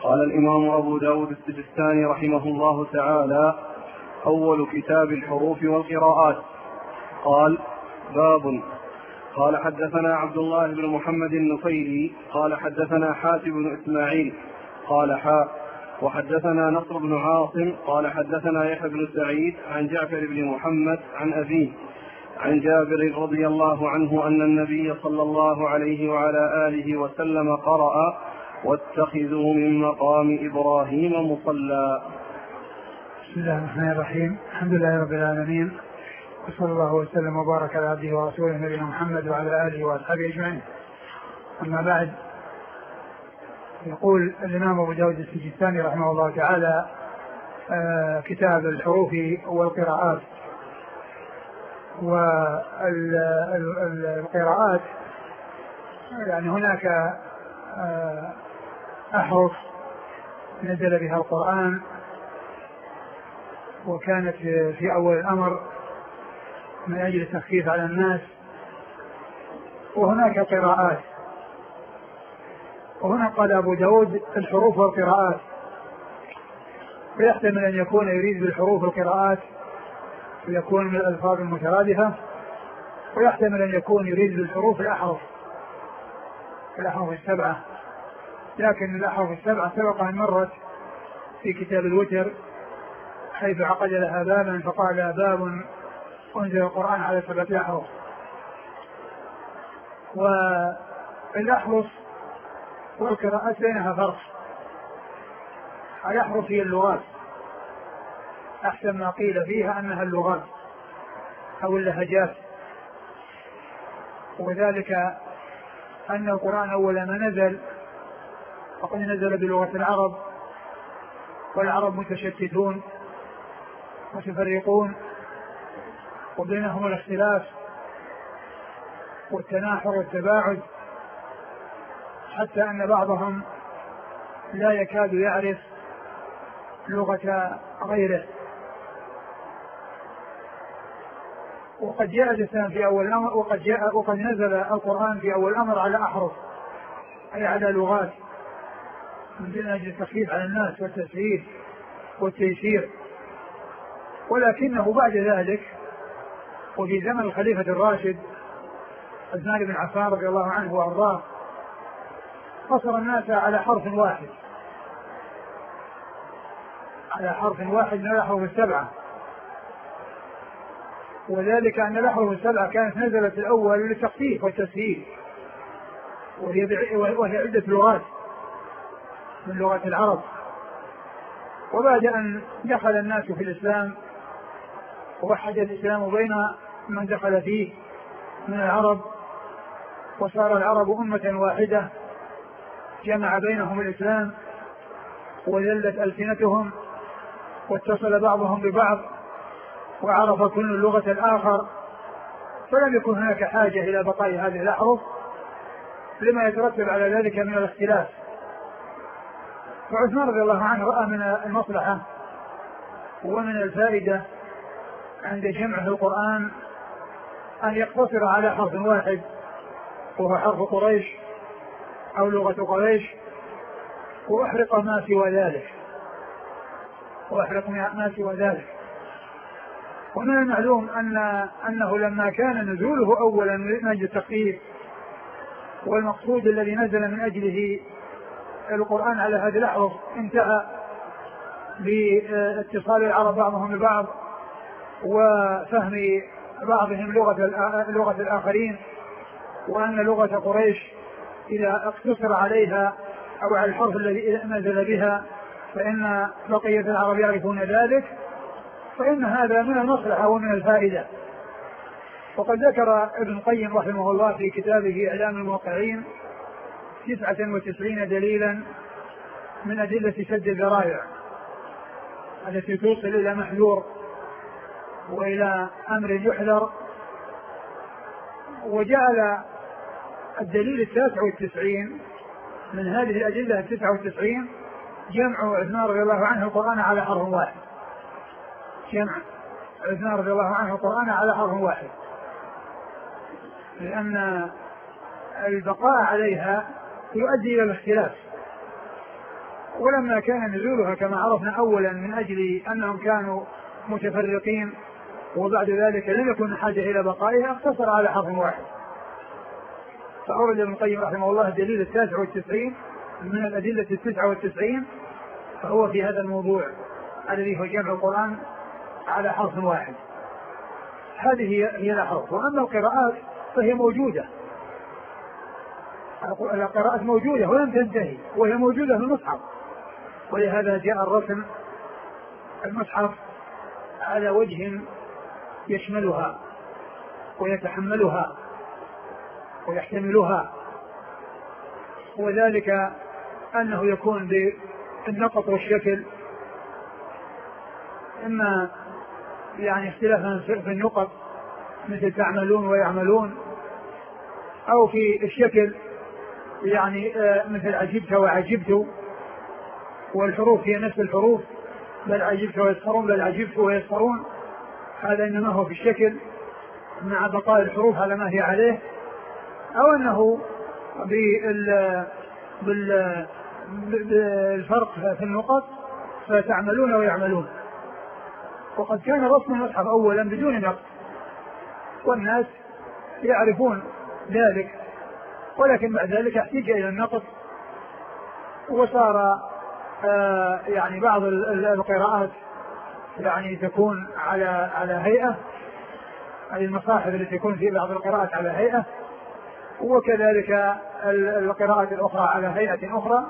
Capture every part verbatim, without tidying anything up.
قال الإمام أبو داود السجستاني رحمه الله تعالى: أول كتاب الحروف والقراءات. قال: باب. قال: حدثنا عبد الله بن محمد النفيلي قال حدثنا حاتم بن إسماعيل قال حاء وحدثنا نصر بن عاصم قال حدثنا يحيى بن سعيد عن جعفر بن محمد عن أبيه عن جابر رضي الله عنه أن النبي صلى الله عليه وعلى آله وسلم قرأ: واتخذوا من مقام إبراهيم مصلى. بسم الله الرحمن الرحيم. الحمد لله رب العالمين، وصلى الله وسلم وبارك على عبده ورسوله نبينا محمد وعلى آله وأصحابه أجمعين. أما بعد، يقول الإمام أبو داود السجستاني رحمه الله تعالى: آه كتاب الحروف والقراءات. والقراءات يعني هناك آه أحرف نزل بها القرآن وكانت في أول الأمر من أجل التخفيف على الناس، وهناك قراءات. وهنا قال أبو داود الحروف والقراءات، ويحتمل أن يكون يريد بالحروف القراءات ويكون من الألفاظ المترادفة، ويحتمل أن يكون يريد بالحروف الأحرف الأحرف السبعة، لكن الأحرف السبعة سبق أن مرت في كتاب الوتر حيث عقد لها بابا فقال: باب أنزل القرآن على سبعة أحرف. والأحرف والقراءات بينها فرق. الأحرف هي اللغات، أحسن ما قيل فيها أنها اللغات أو اللهجات، وذلك أن القرآن أول ما نزل فقد نزل بلغة العرب، والعرب متشتتون متفرقون وبينهم الاختلاف والتناحر والتباعد، حتى أن بعضهم لا يكاد يعرف لغة غيره. وقد جاء الإسلام في أول الأمر وقد جاء وقد نزل القرآن في أول الأمر على أحرف، أي على لغات، من أجل التخفيف على الناس والتسهيل والتيسير. ولكنه بعد ذلك وفي زمن الخليفة الراشد عثمان بن عفان رضي الله عنه وأرضاه قصر الناس على حرف واحد على حرف واحد من الأحرف السبعة، وذلك أن الأحرف السبعة كانت نزلت الأول للتخفيف والتسهيل، وهي عدة لغات من لغات العرب. وبعد أن دخل الناس في الإسلام ووحد الإسلام بين من دخل فيه من العرب، وصار العرب أمة واحدة جمع بينهم الإسلام وذلت ألسنتهم واتصل بعضهم ببعض وعرف كل لغة الآخر، فلم يكن هناك حاجة إلى بقاء هذه الأحرف لما يترتب على ذلك من الاختلاف. فعثمان رضي الله عنه رأى من المصلحة ومن الفائدة عند جمعه القرآن أن يقتصر على حرف واحد، وهو حرف قريش أو لغة قريش، وأحرق ما سوى ذلك وأحرق ما سوى ذلك. ومن المعلوم أن أنه لما كان نزوله أولا من أجل التخفيف، والمقصود الذي نزل من أجله القرآن على هذه الأحرف انتهى باتصال العرب بعضهم ببعض وفهم بعضهم لغة لغة الآخرين، وأن لغة قريش إذا اقتصر عليها أو على الحرف الذي نزل بها فإن بقية العرب يعرفون ذلك، فإن هذا من المصلحة ومن الفائدة. وقد ذكر ابن القيم رحمه الله في كتابه إعلام الموقعين تسعة وتسعين دليلا من أدلة سد الذرائع التي توصل إلى محذور وإلى أمر يحذر، وجعل الدليل التاسع والتسعين من هذه الأدلة التسعة والتسعين جمع عثمان رضي الله عنه القرآن على حرف واحد جمع عثمان رضي الله عنه القرآن على حرف واحد لأن البقاء عليها يؤدي إلى الاختلاف، ولما كان نزولها كما عرفنا أولا من أجل أنهم كانوا متفرقين وبعد ذلك لم يكن حاجة إلى بقائها اقتصر على حرف واحد. فأورد ابن القيم رحمه الله الدليل التاسع والتسعين من الأدلة التسعة والتسعين، فهو في هذا الموضوع الذي هو جمع القرآن على حرف واحد. هذه هي الأحرف. وأما القراءات فهي موجودة، القراءات موجودة ولم تنتهي، وهي موجودة في المصحف، ولهذا جاء الرسم المصحف على وجه يشملها ويتحملها ويحتملها، وذلك أنه يكون بالنقط والشكل، إما يعني اختلافا في النقط مثل تعملون ويعملون، أو في الشكل يعني مثل عجبت وعجبت، والحروف هي نفس الحروف، بل عجبت ويسخرون بل عجبت ويسخرون، هذا إنما هو في الشكل مع بقاء الحروف على ما هي عليه، أو أنه بال بالفرق في النقط فتعملون ويعملون. وقد كان رسم المصحف أولا بدون نقط والناس يعرفون ذلك، ولكن بعد ذلك احتاج إلى النقط، وصار آه يعني بعض القراءات يعني تكون على على هيئة، أي المصاحف التي تكون في بعض القراءات على هيئة، وكذلك القراءات الأخرى على هيئة أخرى،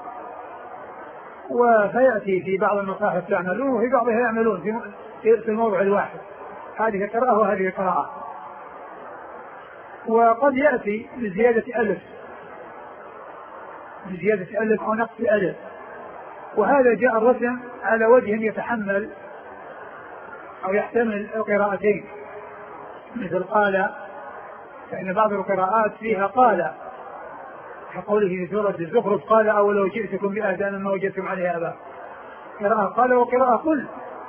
وفيأتي في بعض المصاحف تعملون وفي بعضها يعملون في الموضع الواحد، هذه قراءة وهذه قراءة. وقد يأتي بزيادة ألف بزيادة ألف أو نقص ألف، وهذا جاء الرسم على وجه يتحمل أو يحتمل القراءتين، مثل قال، فإن بعض القراءات فيها قال، كقوله في سورة الزخرف قال أولو جئتكم بأهدى مما وجدتم عليها آباءكم، قراءة قال وقراءة قل.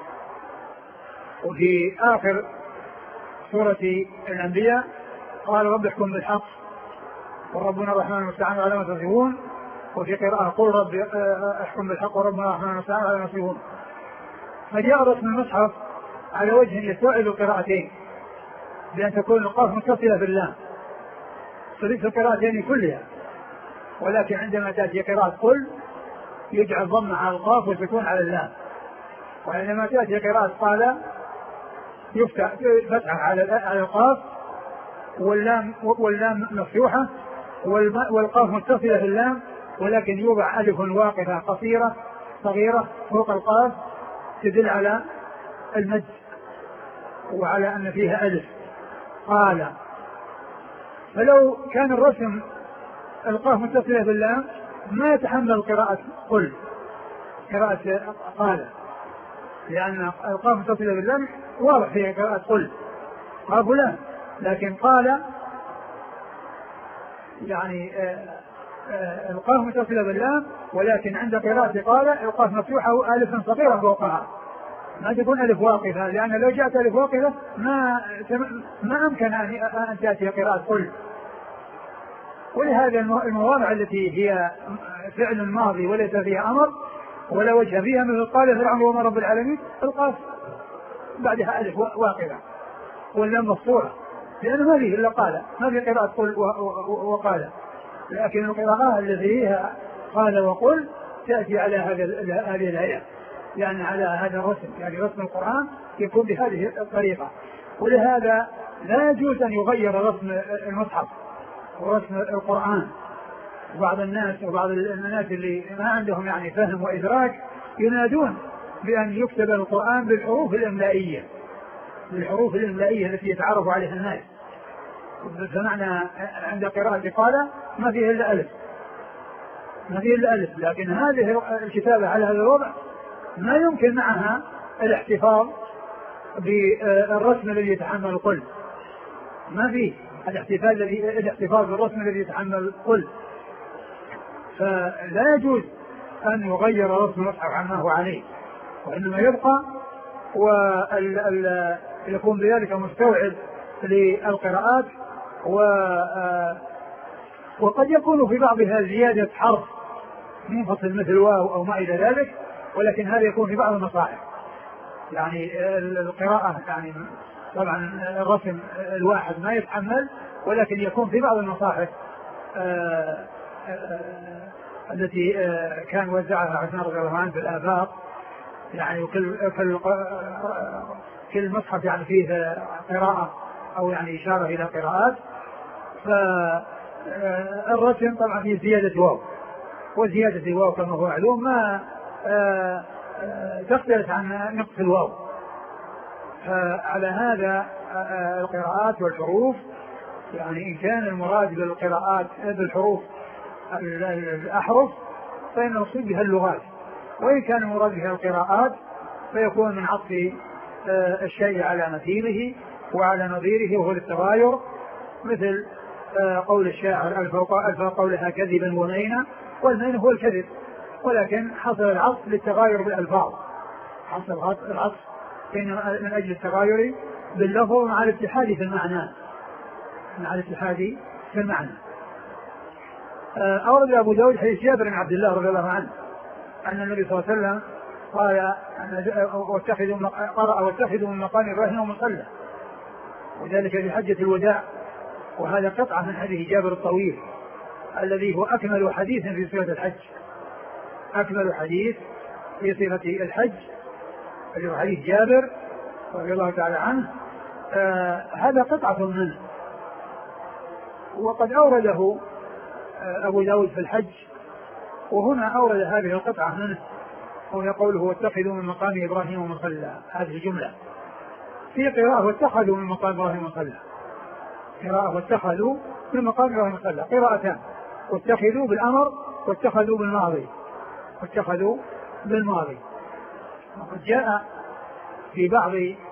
وفي آخر سورة الأنبياء قال رب احكم بالحق وربنا الرحمن المستعان على ما تصفون، وفي قراءة قل رب احكم بالحق وربنا الرحمن المستعان على ما تصفون. فجاء رسم المصحف على وجه يستوعب القراءتين بأن تكون القاف متصلة باللام صريف القراءتين كلها، ولكن عندما تأتي قراءة قل يجعل ضم على القاف وتكون على اللام، وعندما تأتي قراءة قال يفتح فتحة على القاف واللام واللام مفتوحة والقاف متصلة باللام، ولكن يوضع ألف واقفة قصيرة صغيرة فوق القاف تدل على المد وعلى أن فيها ألف قال. فلو كان الرسم القاف متصلة باللام ما يتحمل قراءة قل قراءة قال، لأن القاف متصلة باللام واضح فيها قراءة قل قاف لام، لكن قال يعني القاف متصلة باللام، ولكن عند قراءة قال القاف مفتوحة ألف صغيرة فوقها، ما تكون ألف واقفة، لأن لو جاءت ألف واقفة ما ما أمكن أن تأتي قراءة قل. ولهذا المواضع التي هي فعل ماضي وليس فيها أمر ولا وجه فيها، مثل قال فرعون وما رب العالمين القاف بعدها ألف واقفة واللام مفتوحة، لأنه ما فيه إلا قال، ما في قراءة قل وقال، لكن القراءة التي هي قال وقل تأتي على هذه الهيئة، يعني على هذا الرسم، يعني رسم القرآن يكون بهذه الطريقة. ولهذا لا يجوز أن يغير رسم المصحف ورسم القرآن. وبعض الناس وبعض الناس اللي ما عندهم يعني فهم وإدراك ينادون بأن يكتب القرآن بالحروف الإملائية بالحروف الإملائية التي يتعرف عليها الناس. فمعنى عند قراءة قال ما فيه إلا ألف ما فيه إلا ألف، لكن هذه الكتابة على هذا الوضع ما يمكن معها الاحتفاظ بالرسم الذي يتحمل القل، ما فيه الاحتفاظ الذي الاحتفاظ بالرسم الذي يتحمل القل، فلا يجوز أن يغير رسم المصحف عما هو عليه، وإنما يبقى ويكون بذلك مستوعب للقراءات. و وقد يكون في بعضها زيادة حرف منفصل مثل واو أو ما إلى ذلك، ولكن هذا يكون في بعض المصاحف. يعني القراءة يعني طبعا الرسم الواحد ما يتحمل، ولكن يكون في بعض المصاحف آآ آآ التي كان وزعها عثمان رضي الله عنه في الآفاق، يعني وكل كل كل مصحف يعني فيه قراءة أو يعني إشارة إلى قراءات. فالرسم طبعا فيه زيادة واو، وزيادة الواو كما هو معلوم ما تختلف عن نقص الواو. فعلى هذا القراءات والحروف، يعني إن كان المراد بالقراءات بالحروف الأحرف فإن نصيب بها اللغات، وإن كان المراد بها القراءات فيكون من عطف الشيء على مثيله وعلى نظيره وهو التغاير، مثل قول الشاعر ألف قولها كذبا ومينا، والمين هو الكذب، ولكن حصل العطف للتغاير بالألفاظ، حصل العطف من أجل التغاير باللفظ مع الاتحاد في المعنى، مع الاتحاد في المعنى. أورد أبو داود حديث جابر بن عبد الله رضي الله عنه أن النبي صلى الله عليه وسلم قال قرأ واتخذوا من مقام إبراهيم مصلى، وذلك في حجة الوداع. وهذا قطعة من حديث جابر الطويل الذي هو أكمل حديث في صفة الحج، أكمل حديث في صفة الحج الذي هو حديث جابر رضي الله تعالى عنه. آه هذا قطعة منه، وقد أورده آه أبو داود في الحج، وهنا أورد هذه القطعة منه، وهي قوله واتخذوا من مقام إبراهيم مصلى. هذه جملة في قراءة واتخذوا من مقام إبراهيم مصلى، قراءة واتخذوا من مقام إبراهيم مصلى، قراءتان، واتخذوا بالأمر واتخذوا بالماضي، واتخذوا بالماضي. وقد جاء في بعض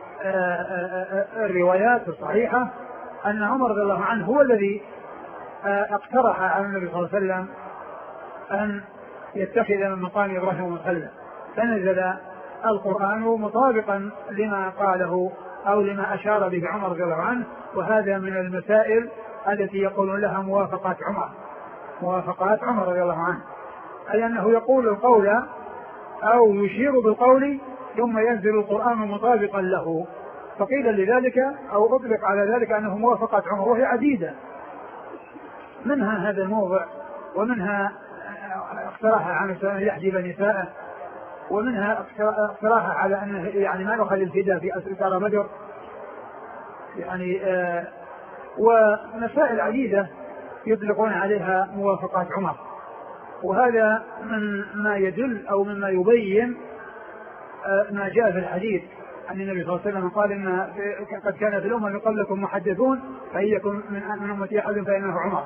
الروايات الصحيحة أن عمر رضي الله عنه هو الذي اقترح على النبي صلى الله عليه وسلم أن يتخذ من مقام إبراهيم مصلى، فنزل القرآن مطابقا لما قاله أو لما أشار به عمر رضي الله عنه. وهذا من المسائل التي يقولون لها موافقات عمر، موافقات عمر رضي الله عنه، أي أنه يقول القول أو يشير بالقول ثم ينزل القرآن مطابقا له. فقيل لذلك أو أطلق على ذلك أنه موافقات عمر، وهي عديدة، منها هذا الموضع، ومنها اقتراحها عن يحجب نساءه، ومنها اقتراحها على أنه يعني ما نخلي الفداء في أسرار بدر، يعني آه ومسائل عديدة يطلقون عليها موافقات عمر. وهذا من ما يدل أو مما يبين آه ما جاء في الحديث عن النبي صلى الله عليه وسلم قال إن قد كان في الأمم من قبلكم محدثون فإن يكن من أمتي أحد فإنه عمر.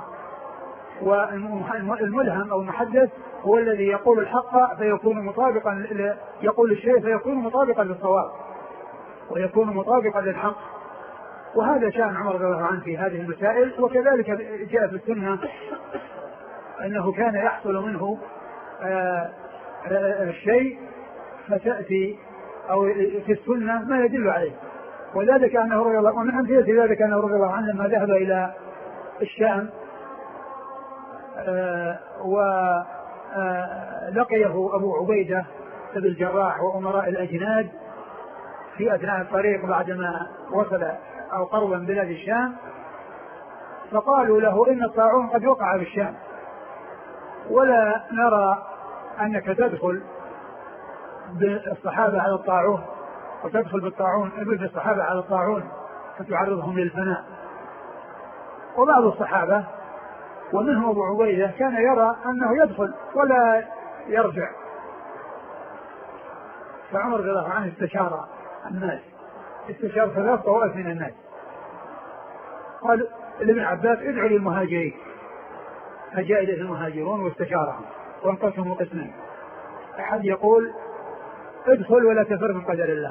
والملهم أو المحدث هو الذي يقول الحق فيكون مطابقا، يقول الشيء فيكون مطابقا للصواب ويكون مطابقا للحق. وهذا شأن عمر رضي الله عنه في هذه المسائل. وكذلك جاء في السنة أنه كان يحصل منه آآ آآ الشيء فتأتي أو في السنة ما يدل عليه، وذلك أنه رضي الله ومن أمثلة ذلك أنه رضي الله عنه لما ذهب إلى الشام ولقيه أبو عبيدة بن الجراح وأمراء الأجناد في أثناء الطريق بعدما وصل أو قرب من بلاد الشام، فقالوا له إن الطاعون قد وقع بالشام ولا نرى أنك تدخل بالصحابة على الطاعون وتدخل بالطاعون بالصحابة على الطاعون فتعرضهم للفناء. وبعض الصحابة ومنهم أبو عبيدة كان يرى أنه يدخل ولا يرجع. فعمر رضي الله عنه استشار الناس، استشار ثلاث طوائف من الناس. قال لابن عباس ادعوا للمهاجرين، فجاء إليه المهاجرون واستشارهم وانقسموا قسمين، أحد يقول ادخل ولا تفر من قدر الله،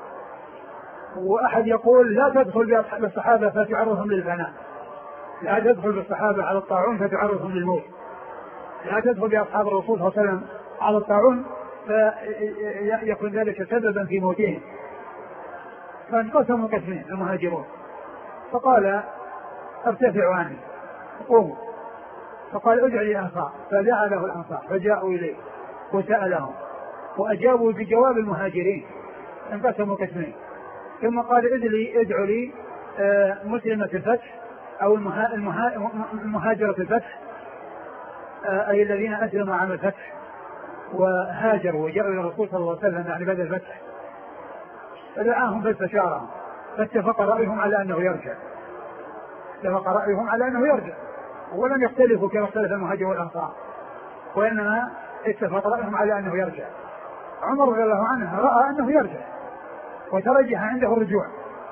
وأحد يقول لا تدخل بالصحابة فتعرضهم للفناء، لا تدخل بالصحابة على الطاعون فتعرضهم للموت، لا تدخل بأصحاب الرسول صلى الله عليه وسلم على الطاعون فيكون ذلك سببا في موتهم. فانقسموا قسمين المهاجرون، فقال ارتفعوا عني قوموا، فقال ادع لي الأنصار، فدعا له الأنصار فجاءوا إليه وسألهم وأجابوا بجواب المهاجرين، انقسموا قسمين. ثم قال ادعوا ادعوا لي مسلمة الفتح أو المهاجرة الفتح، أي الذين أسلموا عام الفتح وهاجروا وجاءوا إلى الرسول صلى الله عليه وسلم يعني بعد الفتح، فدعاهم فاستشارهم فاتفق رأيهم على أنه يرجع، اتفق رأيهم على أنه يرجع ولم يختلفوا كما اختلف المهاجر والأنصار، وإنما اتفق رأيهم على أنه يرجع. عمر رضي الله عنه رأى أنه يرجع وترجح عنده الرجوع،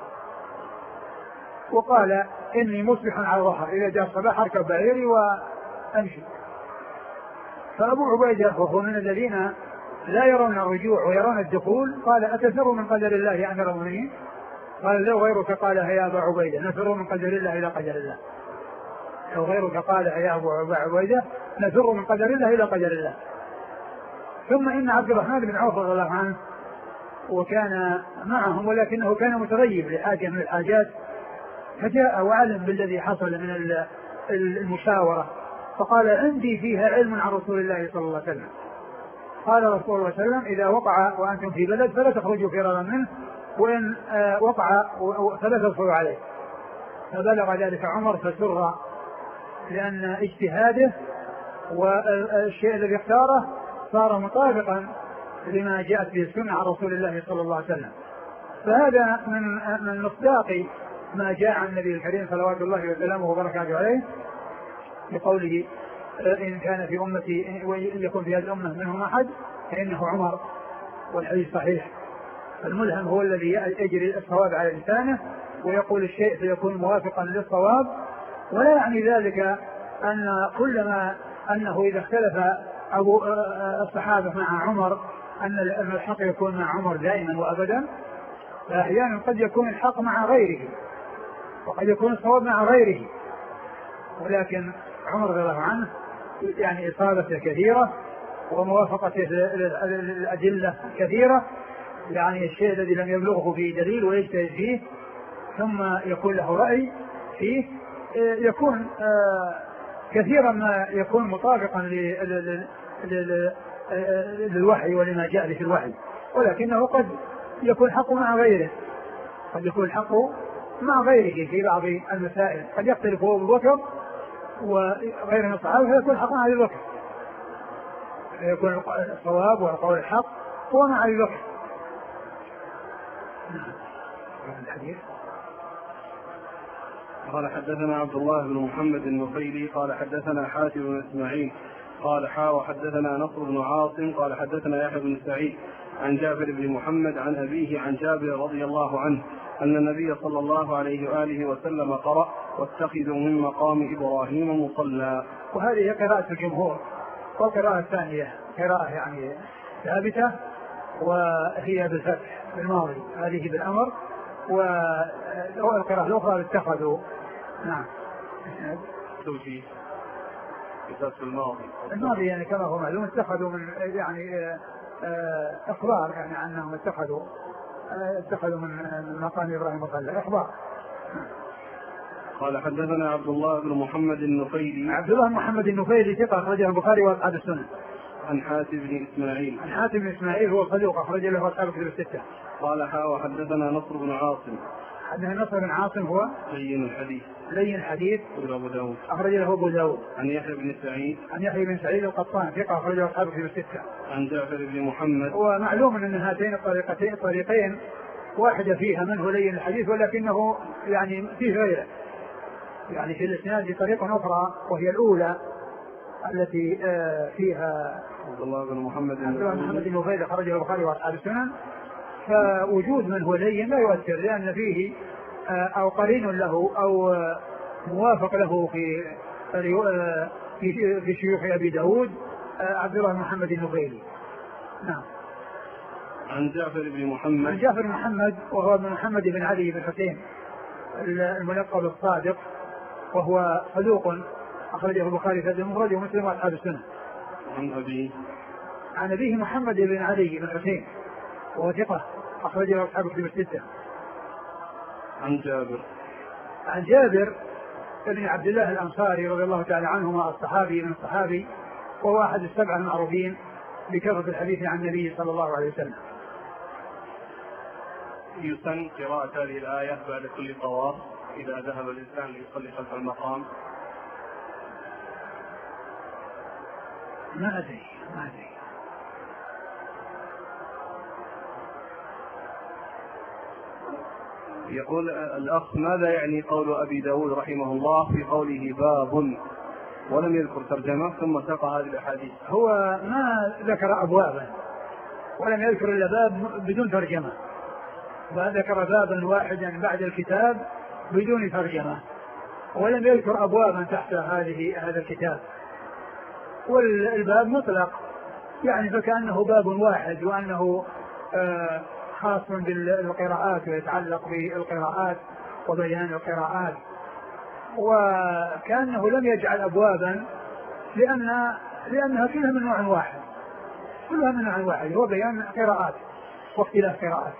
وقال إني مصبح على ظهر، إذا جاء الصباح أركب بعيري وأمشي. فأبو عبيدة وهو من الذين لا يرون الرجوع ويرون الدخول قال أتفر من قدر الله يا أمير المؤمنين؟ قال لو غيرك قالها يا أبا عبيدة نفر من قدر الله إلى قدر الله. لو غيرك قالها يا أبو عبيدة نفر من قدر الله إلى قدر الله. ثم إن عبد الرحمن بن عوف رضي الله عنه وكان معهم ولكنه كان متغيب لحاجة من الحاجات، فجاء وعلم بالذي حصل من المشاورة فقال عندي فيها علم عن رسول الله صلى الله عليه وسلم. قال رسول الله صلى الله عليه وسلم إذا وقع وأنتم في بلد فلا تخرجوا فرارا منه، وإن وقع فلا تدخلوا عليه. فبلغ ذلك عمر فسر، لأن اجتهاده والشيء الذي اختاره صار مطابقا لما جاءت به السنة عن رسول الله صلى الله عليه وسلم. فهذا من من مصداق ما جاء عن النبي الكريم صلوات الله وسلامه وبركاته عليه بقوله إن كان في أمتي ويكون في هذه الأمة منهم أحد فإنه عمر، والحديث صحيح. فالملهم هو الذي يجري الصواب على لسانه ويقول الشيء فيكون موافقا للصواب، ولا يعني ذلك أن كلما أنه إذا اختلف أبو الصحابة مع عمر أن الحق يكون مع عمر دائما وأبدا، فأحيانا قد يكون الحق مع غيره وقد يكون الصواب مع غيره، ولكن عمر رضي الله عنه يعني إصابته كثيرة وموافقته للأدلة كثيرة، يعني الشيء الذي لم يبلغه فيه دليل ويجتهد فيه ثم يكون له رأي فيه يكون كثيرا ما يكون مطابقا للوحي ولما جاء به الوحي، ولكنه قد يكون حق مع غيره، قد يكون الحق مع غيره في بعض المسائل، قد يختلف هو أبو بكر وغير من الصحابة فيكون حق مع أبي بكر، يكون الصواب والقول الحق هو مع أبي بكر. الحديث قال حدثنا عبد الله بن محمد النفيلي قال حدثنا حاتم بن اسماعيل قال حا وحدثنا نصر بن عاصم قال حدثنا يحيى بن سعيد عن جابر بن محمد عن أبيه عن جابر رضي الله عنه أن النبي صلى الله عليه وآله وسلم قرأ واتخذوا من مقام إبراهيم مصلى. وهذه قراءة الجمهور، والقراءة الثانية قراءة يعني ثابتة وهي بالفتح بالماضي، هذه بالأمر، والقراءة الأخرى اتخذوا. نعم توجيه كتاب الماضي الماضي يعني كما هو معلوم اتخذوا من يعني اخبار يعني انهم اتخذوا اتخذوا من مقام ابراهيم مصلى، اخبار. قال حدثنا عبد الله بن محمد النفيلي عبد الله بن محمد النفيلي ثقة أخرجه البخاري وأصحاب السنن. عن حاتم بن اسماعيل عن حاتم بن اسماعيل هو صدوق أخرج له أصحاب الكتب الستة. قال حا وحدثنا نصر بن عاصم حدثنا نصر بن عاصم هو لين الحديث لين الحديث أبو داود أخرج له أبو داود. عن يحيى بن سعيد عن يحيى بن سعيد القطان ثقة أخرج له أصحاب الكتب الستة. عن جعفر بن محمد. ومعلوم أن هاتين الطريقتين الطريقين واحدة فيها منه لين الحديث ولكنه يعني فيه غيره، يعني في الاسناد طريقة أخرى وهي الأولى التي فيها عبد الله بن محمد عبد الله بن محمد النفيلي خرج البخاري وأصحاب السنن. فوجود من هو لين لا يؤثر، لأن فيه أو قرين له أو موافق له في في في شيوخ أبي داود عبد الله بن محمد النفيلي. نعم. عن جعفر بن محمد. عن جعفر بن محمد وهو ابن محمد بن علي بن حسين الملقب الصادق، وهو صدوق أخرجه البخاري في المفرد ومسلم وأصحاب السنة. عن أبيه. عن أبيه محمد بن علي بن حسين وهو ثقة أخرجه أصحاب الكتب الستة. عن جابر. عن جابر بن عبد الله الأنصاري رضي الله تعالى عنهما، الصحابي من الصحابي، وهو أحد السبعة المعروفين بكثرة الحديث عن النبي صلى الله عليه وسلم. يسن قراءة هذه الآية بعد كل طواف إذا ذهب الإنسان ليصلي خلف المقام؟ ما أدري ما أدري يقول الأخ: ماذا يعني قول أبي داود رحمه الله في قوله باب ولم يذكر ترجمة ثم ساق هذه الأحاديث؟ هو ما ذكر أبوابا ولم يذكر إلا باب بدون ترجمة، وذكر بابا واحدا بعد الكتاب بدون ترجمة، ولم يذكر أبوابا تحت هذه هذا الكتاب. والباب مطلق يعني فكأنه باب واحد، وأنه آه خاص بالقراءات ويتعلق بالقراءات وبيان القراءات، وكأنه لم يجعل أبوابا لأن لأنها كلها من نوع واحد، كلها من نوع واحد، هو بيان قراءات واختلاف قراءات.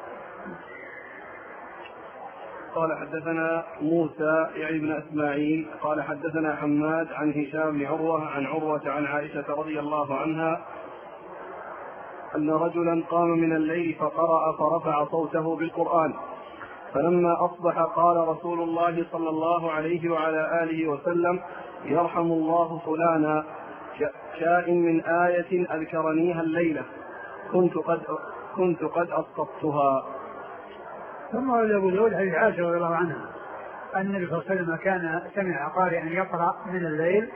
قال: حدثنا موسى يعني بن إسماعيل قال حدثنا حماد عن هشام بن عروة عن عروة عن عائشة رضي الله عنها أن رجلا قام من الليل فقرأ فرفع صوته بالقرآن، فلما أصبح قال رسول الله صلى الله عليه وعلى آله وسلم: يرحم الله فلانا شاء من آية أذكرنيها الليلة كنت قد كنت قد أسقطتها. ثم ورد أبو داود حديث عائشة رضي الله عنها أن النبي صلى الله عليه وسلم كان سمع قارئا يقرأ من الليل،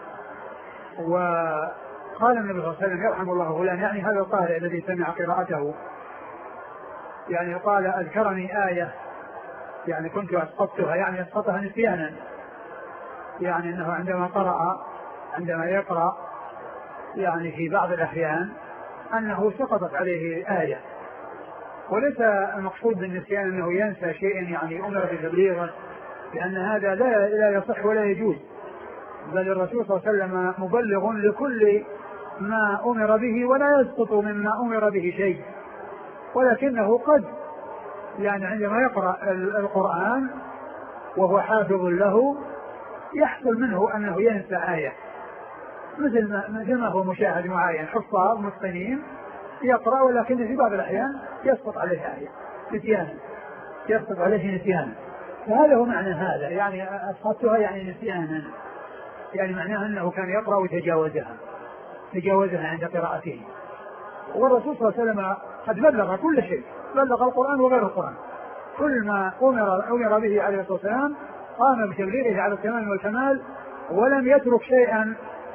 وقال النبي صلى الله عليه وسلم: يرحم الله فلان، يعني هذا القارئ الذي سمع قراءته، يعني قال: أذكرني آية، يعني كنت أسقطتها، يعني أسقطها نسيانا، يعني أنه عندما قرأ عندما يقرأ يعني في بعض الأحيان أنه سقطت عليه آية، وليس المقصود بالنسيان أنه ينسى شيئا يعني أمر بتبليغه، لأن هذا لا لا يصح ولا يجوز، بل الرسول صلى الله عليه وسلم مبلغ لكل ما أمر به ولا يسقط مما أمر به شيء، ولكنه قد يعني عندما يقرأ القرآن وهو حافظ له يحصل منه أنه ينسى آية، مثل ما, مثل ما هو مشاهد معين، حفاظ متقنين يقرأ ولكن في بعض الأحيان يسقط عليه آية نسيانا، يسقط عليه نسيانا، فهذا هو معنى هذا، يعني أسقطتها يعني نسيانا، يعني معناه أنه كان يقرأ وتجاوزها تجاوزها عند قراءته. والرسول صلى الله عليه وسلم قد بلغ كل شيء، بلغ القرآن وغير القرآن، كل ما أمر, أمر به عليه الصلاة والسلام قام بتبليغه على التمام والكمال، ولم يترك شيئا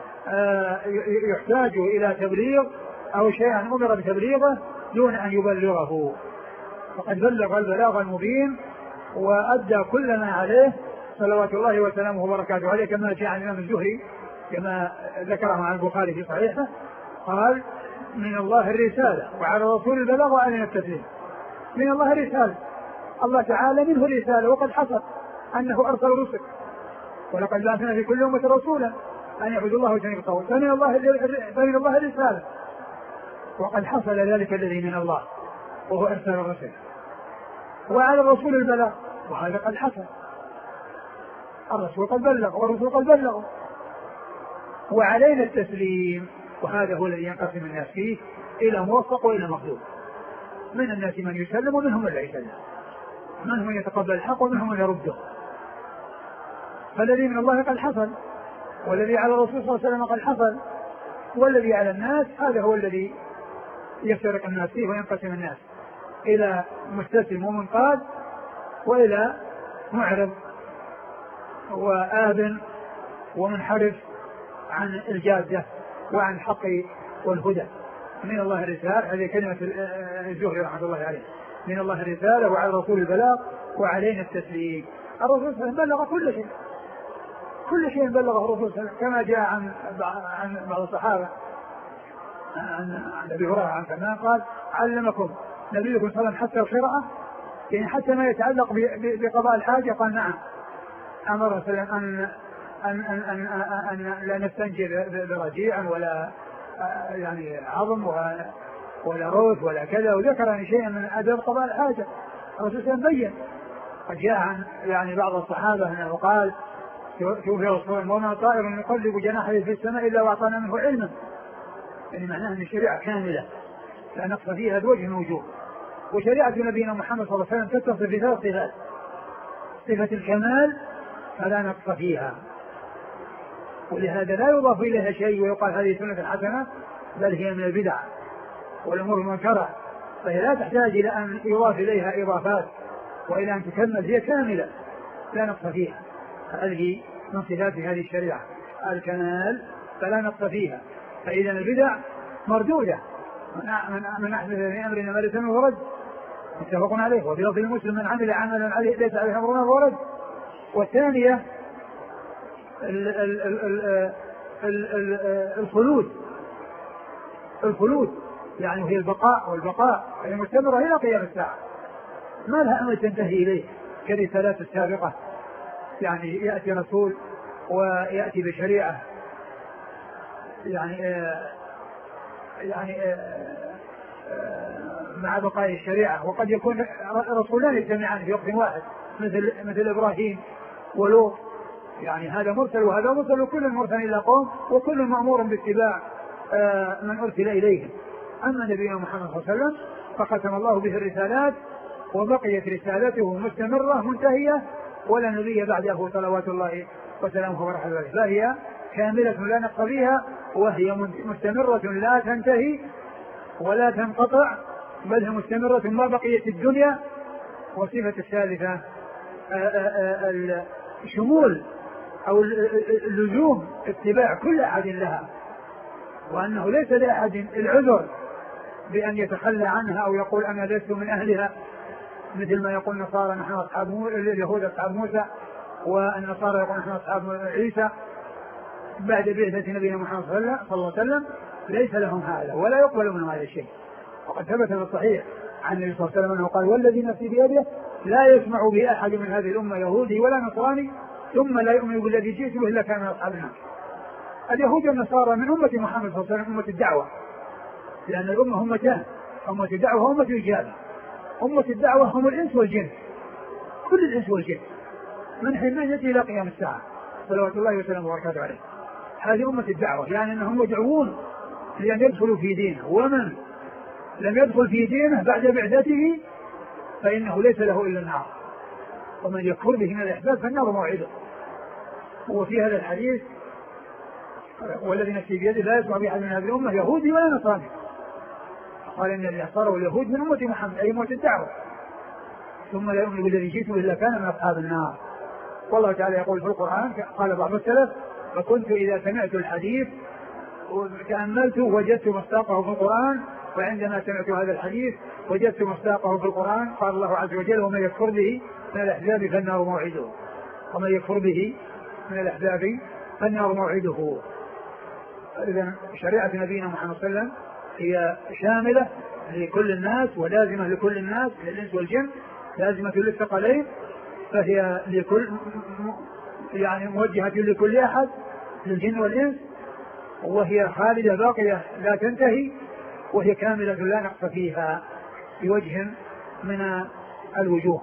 يحتاج إلى تبليغ أو شيئا أمر بتبليغه دون أن يبلغه، فقد بلغ البلاغ المبين وأدى كل ما عليه صلوات الله وسلامه وبركاته عليه، كما جاء عن الإمام الزهري كما ذكره عن البخاري في صحيحه قال: من الله الرسالة وعلى رسول البلاغ وعلينا التسليم. من الله الرسالة، الله تعالى منه الرسالة، وقد حصل أنه أرسل رسل، ولقد بعثنا في كل أمة رسولا أن يعبدوا الله واجتنبوا الطاغوت، فمن الله فمن الله الرسالة، وقد حصل ذلك الذي من الله وهو أرسل الرسل، وعلى الرسول البلاغ، وهذا قد حصل، الرسول قد بلغ والرسول قد بلغوا، وعلينا التسليم، وهذا هو الذي ينقسم الناس فيه إلى موفق وإلى مخذول، من الناس من يسلم ومنهم من لا يسلم، منهم من يتقبل الحق ومنهم من يرده، فالذي من الله قد حصل، والذي على الرسول صلى الله عليه وسلم قد حصل، والذي على الناس هذا هو الذي يفترق الناس فيه وينقسم الناس إلى مستسلم ومنقاد وإلى معرض وآب ومنحرف عن الجادة وعن الحق والهدى. من الله الرسالة، هذه كلمة الزهري رحمه الله عليه، من الله الرسالة وعلى الرسول البلاغ وعلينا التسليم. الرسول صلى الله عليه وسلم بلغ كل شيء، كل شيء بلغه الرسول صلى الله عليه وسلم، كما جاء عن عن بعض الصحابة عن أبي هريرة عن كمان قال: علمكم نبيكم صلى الله عليه وسلم حتى القراءة، يعني حتى ما يتعلق بقضاء الحاجة، قال: نعم. أمر صلى الله عليه وسلم أن أن أن أن أن لا نستنجي برجيع ولا يعني عظم ولا روث ولا كذا، وذكر يعني شيئا من آداب قضاء الحاجة. الرسول صلى الله عليه وسلم بين، قد جاء عن يعني بعض الصحابة أنه قال توفي رسول وما طائر يقلب جناحه في السماء إلا وأعطانا منه علما. يعني معناه أن الشريعة كاملة لا نقص فيها بوجه من وجوه. وشريعة نبينا محمد صلى الله عليه وسلم تتصف بثلاث صفات: صفة الكمال فلا نقص فيها، ولهذا لا يضاف إليها شيء ويقال هذه سنة حسنة، بل هي من البدع والأمور المنكرة، فهي لا تحتاج إلى أن يضاف إليها إضافات وإلى أن تكمل، هي كاملة لا نقص فيها. هذه من صفات هذه الشريعة الكمال فلا نقص فيها. فإذا البدع مردودة، من أحدث في أمرنا ما ليس منه فرد، متفق عليه. وفي لفظ المسلم من عمل عملا عليه ليس عليه أمرنا فرد. والثانية الخلود، الخلود يعني هي البقاء، والبقاء هي مستمرة إلى قيام الساعة، ما لها أمل تنتهي إليه كالرسالات السابقة. يعني يأتي رسول ويأتي بشريعة يعني آه يعني آه آه مع بقاء الشريعة، وقد يكون رسولان يجتمعان في وقت واحد مثل مثل إبراهيم ولوط، يعني هذا مرسل وهذا مرسل، وكل مرسل إلى قوم وكل مأمور باتباع آه من أرسل إليهم. أما نبينا محمد صلى الله عليه وسلم فختم الله به الرسالات وبقيت رسالته مستمرة منتهية، ولا نبي بعده صلوات الله وسلامه ورحمه الله، فهي كاملة لا نقص فيها، وهي مستمرة لا تنتهي ولا تنقطع، بل هي مستمرة ما بقيت الدنيا. وصفة الثالثة الشمول أو اللزوم اتباع كل أحد لها، وأنه ليس لأحد العذر بأن يتخلى عنها أو يقول أنا لست من أهلها، مثل ما يقول النصارى نحن أصحاب موسى، اليهود أصحاب موسى، والنصارى يقول نحن أصحاب عيسى بعد بعثة نبينا محمد صلى الله عليه وسلم. ليس لهم هذا ولا يقبل منهم هذا الشيء. وقد ثبت في الصحيح عن النبي صلى الله عليه وسلم أنه قال: والذي نفسي بيده لا يسمع به أحد من هذه الأمة يهودي ولا نصراني ثم لا يؤمن بالذي جئت به إلا كان من أصحاب النار. اليهود والنصارى من أمة محمد صلى الله عليه وسلم أمة الدعوة، لأن الأمة همتان: أمة الدعوة وأمة الإجابة. أمة الدعوة هم الإنس والجن، كل الإنس والجن من حين يأتي إلى قيام الساعة صلوات الله وسلامه وبركاته عليه. هذه أمة الدعوة، يعني أنهم مدعوون لأن يدخلوا في دينه، ومن لم يدخل في دينه بعد بعثته فإنه ليس له إلا النار، ومن يكفر به من الأحباب فالنار موعده. وفي هذا الحديث: والذي نفسي بيده لا يسمع بأحد من هذه الأمة يهودي ولا نصراني. قال إن النصارى واليهود من أمة محمد أي أمة الدعوة، ثم لا يؤمن بالذي جئت به إلا كان من أصحاب النار. والله تعالى يقول في القرآن: قال بعض السلف: فكنت إذا سمعت الحديث تأملت وجدت مصداقه في القرآن، وعندما سمعت هذا الحديث وجدت مصداقه في القرآن. قال الله عز وجل: ومن يكفر به من الأحزاب فالنار موعده. ومن يكفر به من الأحزاب فالنار موعده. إذن شريعة نبينا محمد صلى الله عليه وسلم هي شاملة لكل الناس ولازمة لكل الناس، للإنس والجن، لازمة للثقلين، فهي لكل يعني موجهة لكل أحد، للجن والإنس، وهي خالدة باقية لا تنتهي، وهي كاملة لا نقص فيها بوجه من الوجوه.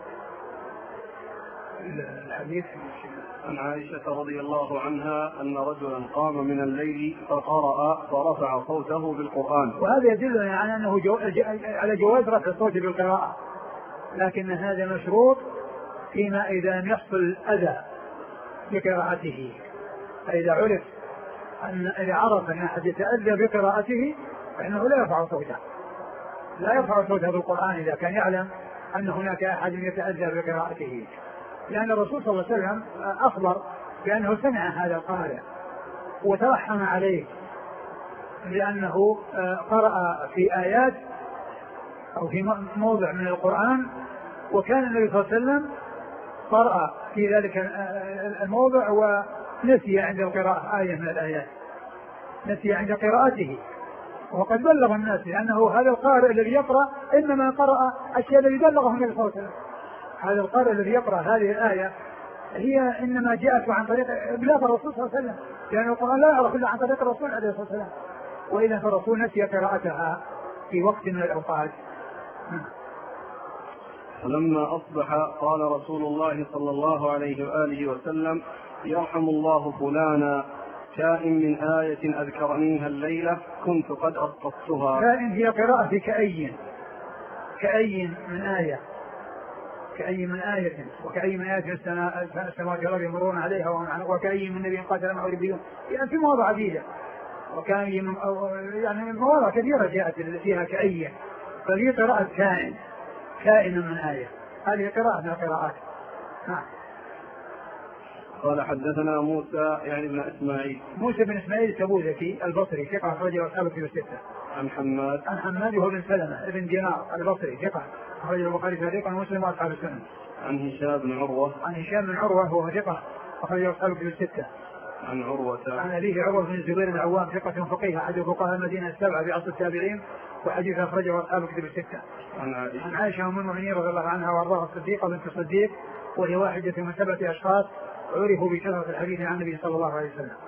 الحديث عن عائشة رضي الله عنها أن رجلا قام من الليل فقرأ فرفع صوته بالقرآن. وهذا يدل على أنه جو... على جواز رفع الصوت بالقراءة، لكن هذا مشروط فيما إذا لم يحصل أذى بقراءته. فإذا عرف أن إذا عرف أن أحد يتأذى بقراءته فإنه لا يرفع صوته، لا يرفع صوته بالقرآن إذا كان يعلم أن هناك أحد يتأذى بقراءته، لأن الرسول صلى الله عليه وسلم أخبر بأنه سمع هذا القارئ وترحم عليه، لأنه قرأ في آيات أو في موضع من القرآن، وكان النبي صلى الله عليه وسلم قرأ في ذلك الموضع ونسي عند القراءة آية من الآيات، نسي عند قراءته، وقد بلغ الناس، لأنه هذا القارئ الذي يقرأ إنما قرأ الشيء الذي بلغه النبي صلى الله عليه وسلم. هذا القارئ الذي يقرأ هذه الآية هي إنما جاءت عن طريق إبلاغ الرسول صلى الله عليه وسلم، لأن القرآن لا يعرف إلا عن طريق الرسول عليه الصلاة والسلام، وإذا فالرسول نسي قراءتها في وقت من الأوقات. فلما أصبح قال رسول الله صلى الله عليه وآله وسلم: يرحم الله فلانا كائن من آية أذكرنيها الليلة كنت قد أسقطتها. كائن هي قراءة كأي، كأي من آية، كأي من آية، وكأي من آية في السماوات والأرض يمرون عليها وكأي من نبي قاتل معه ربيون، يعني في مواضع عديدة، وكأي من يعني مواضع كثيرة جاءت فيها كأي، فهي قراءة كائن، كائن من آية، هذه قراءة من القراءات. نعم. قال حدثنا موسى يعني بن إسماعيل، موسى بن إسماعيل التبوذكي البصري ثقة أخرجه أصحاب الكتب الستة. عن حماد، عن حماد وهو بن سلمة ابن دينار البصري ثقة أخرجه البخاري تعليقا ومسلم وأصحاب السنن. عن هشام بن عروة، عن هشام بن عروة وهو ثقة أخرجه أصحاب الكتب الستة. عن عروة، عن أبيه عروة بن الزبير العوام ثقة فقيه أحد فقهاء المدينة السبعة في عصر التابعين، وحديث أخرجه أصحاب الكتب الستة. عن عائشة، عن عائشة أم المؤمنين رضي الله عنها وأرضاها الصديقة بنت الصديق، وهي واحدة من سبعة أشخاص عرفوا بكثرة الحديث عن النبي صلى الله عليه وسلم.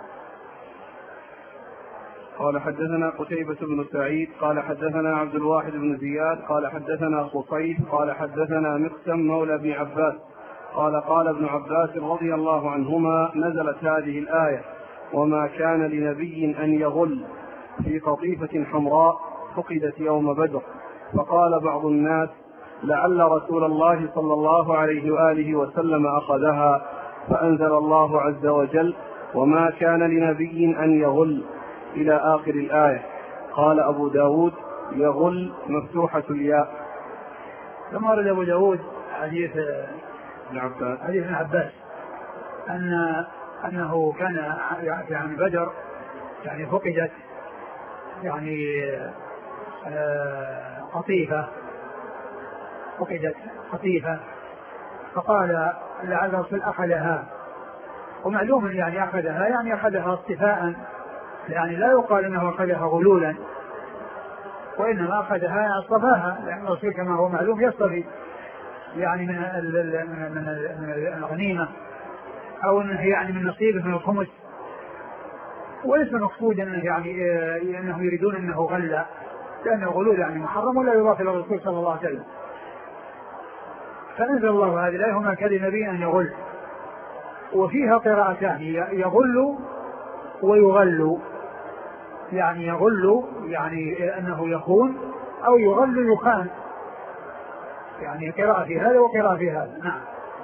قال حدثنا قتيبة بن سعيد قال حدثنا عبد الواحد بن زياد قال حدثنا خصيف قال حدثنا مقسم مولى ابن عباس قال قال ابن عباس رضي الله عنهما نزلت هذه الآية وما كان لنبي أن يغل في قطيفة حمراء فقدت يوم بدر، فقال بعض الناس لعل رسول الله صلى الله عليه وآله وسلم أخذها، فأنزل الله عز وجل وما كان لنبي أن يغل إلى آخر الآية. قال أبو داود يغل مفتوحة الياء. ثم ورد أبو داود حديث ابن عباس حديث ابن عباس أن أنه كان في عام بدر يعني فقدت يعني قطيفة فقدت قطيفة فقال لعل الرسول أخذها، ومعلوم يعني أخذها يعني أخذها اصطفاء، يعني لا يقال أنه أخذها غلولا، وإنما أخذها اصطفاها، لأن الرسول كما هو معلوم يصطفي يعني من من الغنيمة أو أنه يعني من نصيبه من الخمس، وليس مقصود أنه يعني أنه يريدون أنه غلى، لأن الغلول يعني محرم ولا يضاف إلى الرسول صلى الله عليه وسلم. فأنزل الله هذه الآية وما كان لنبي أن يغل، وفيها قراءتان يغل ويغل، يعني يغل يعني أنه يخون أو يغل يخان، يعني قراءة في هذا وقراءة في هذا. نعم.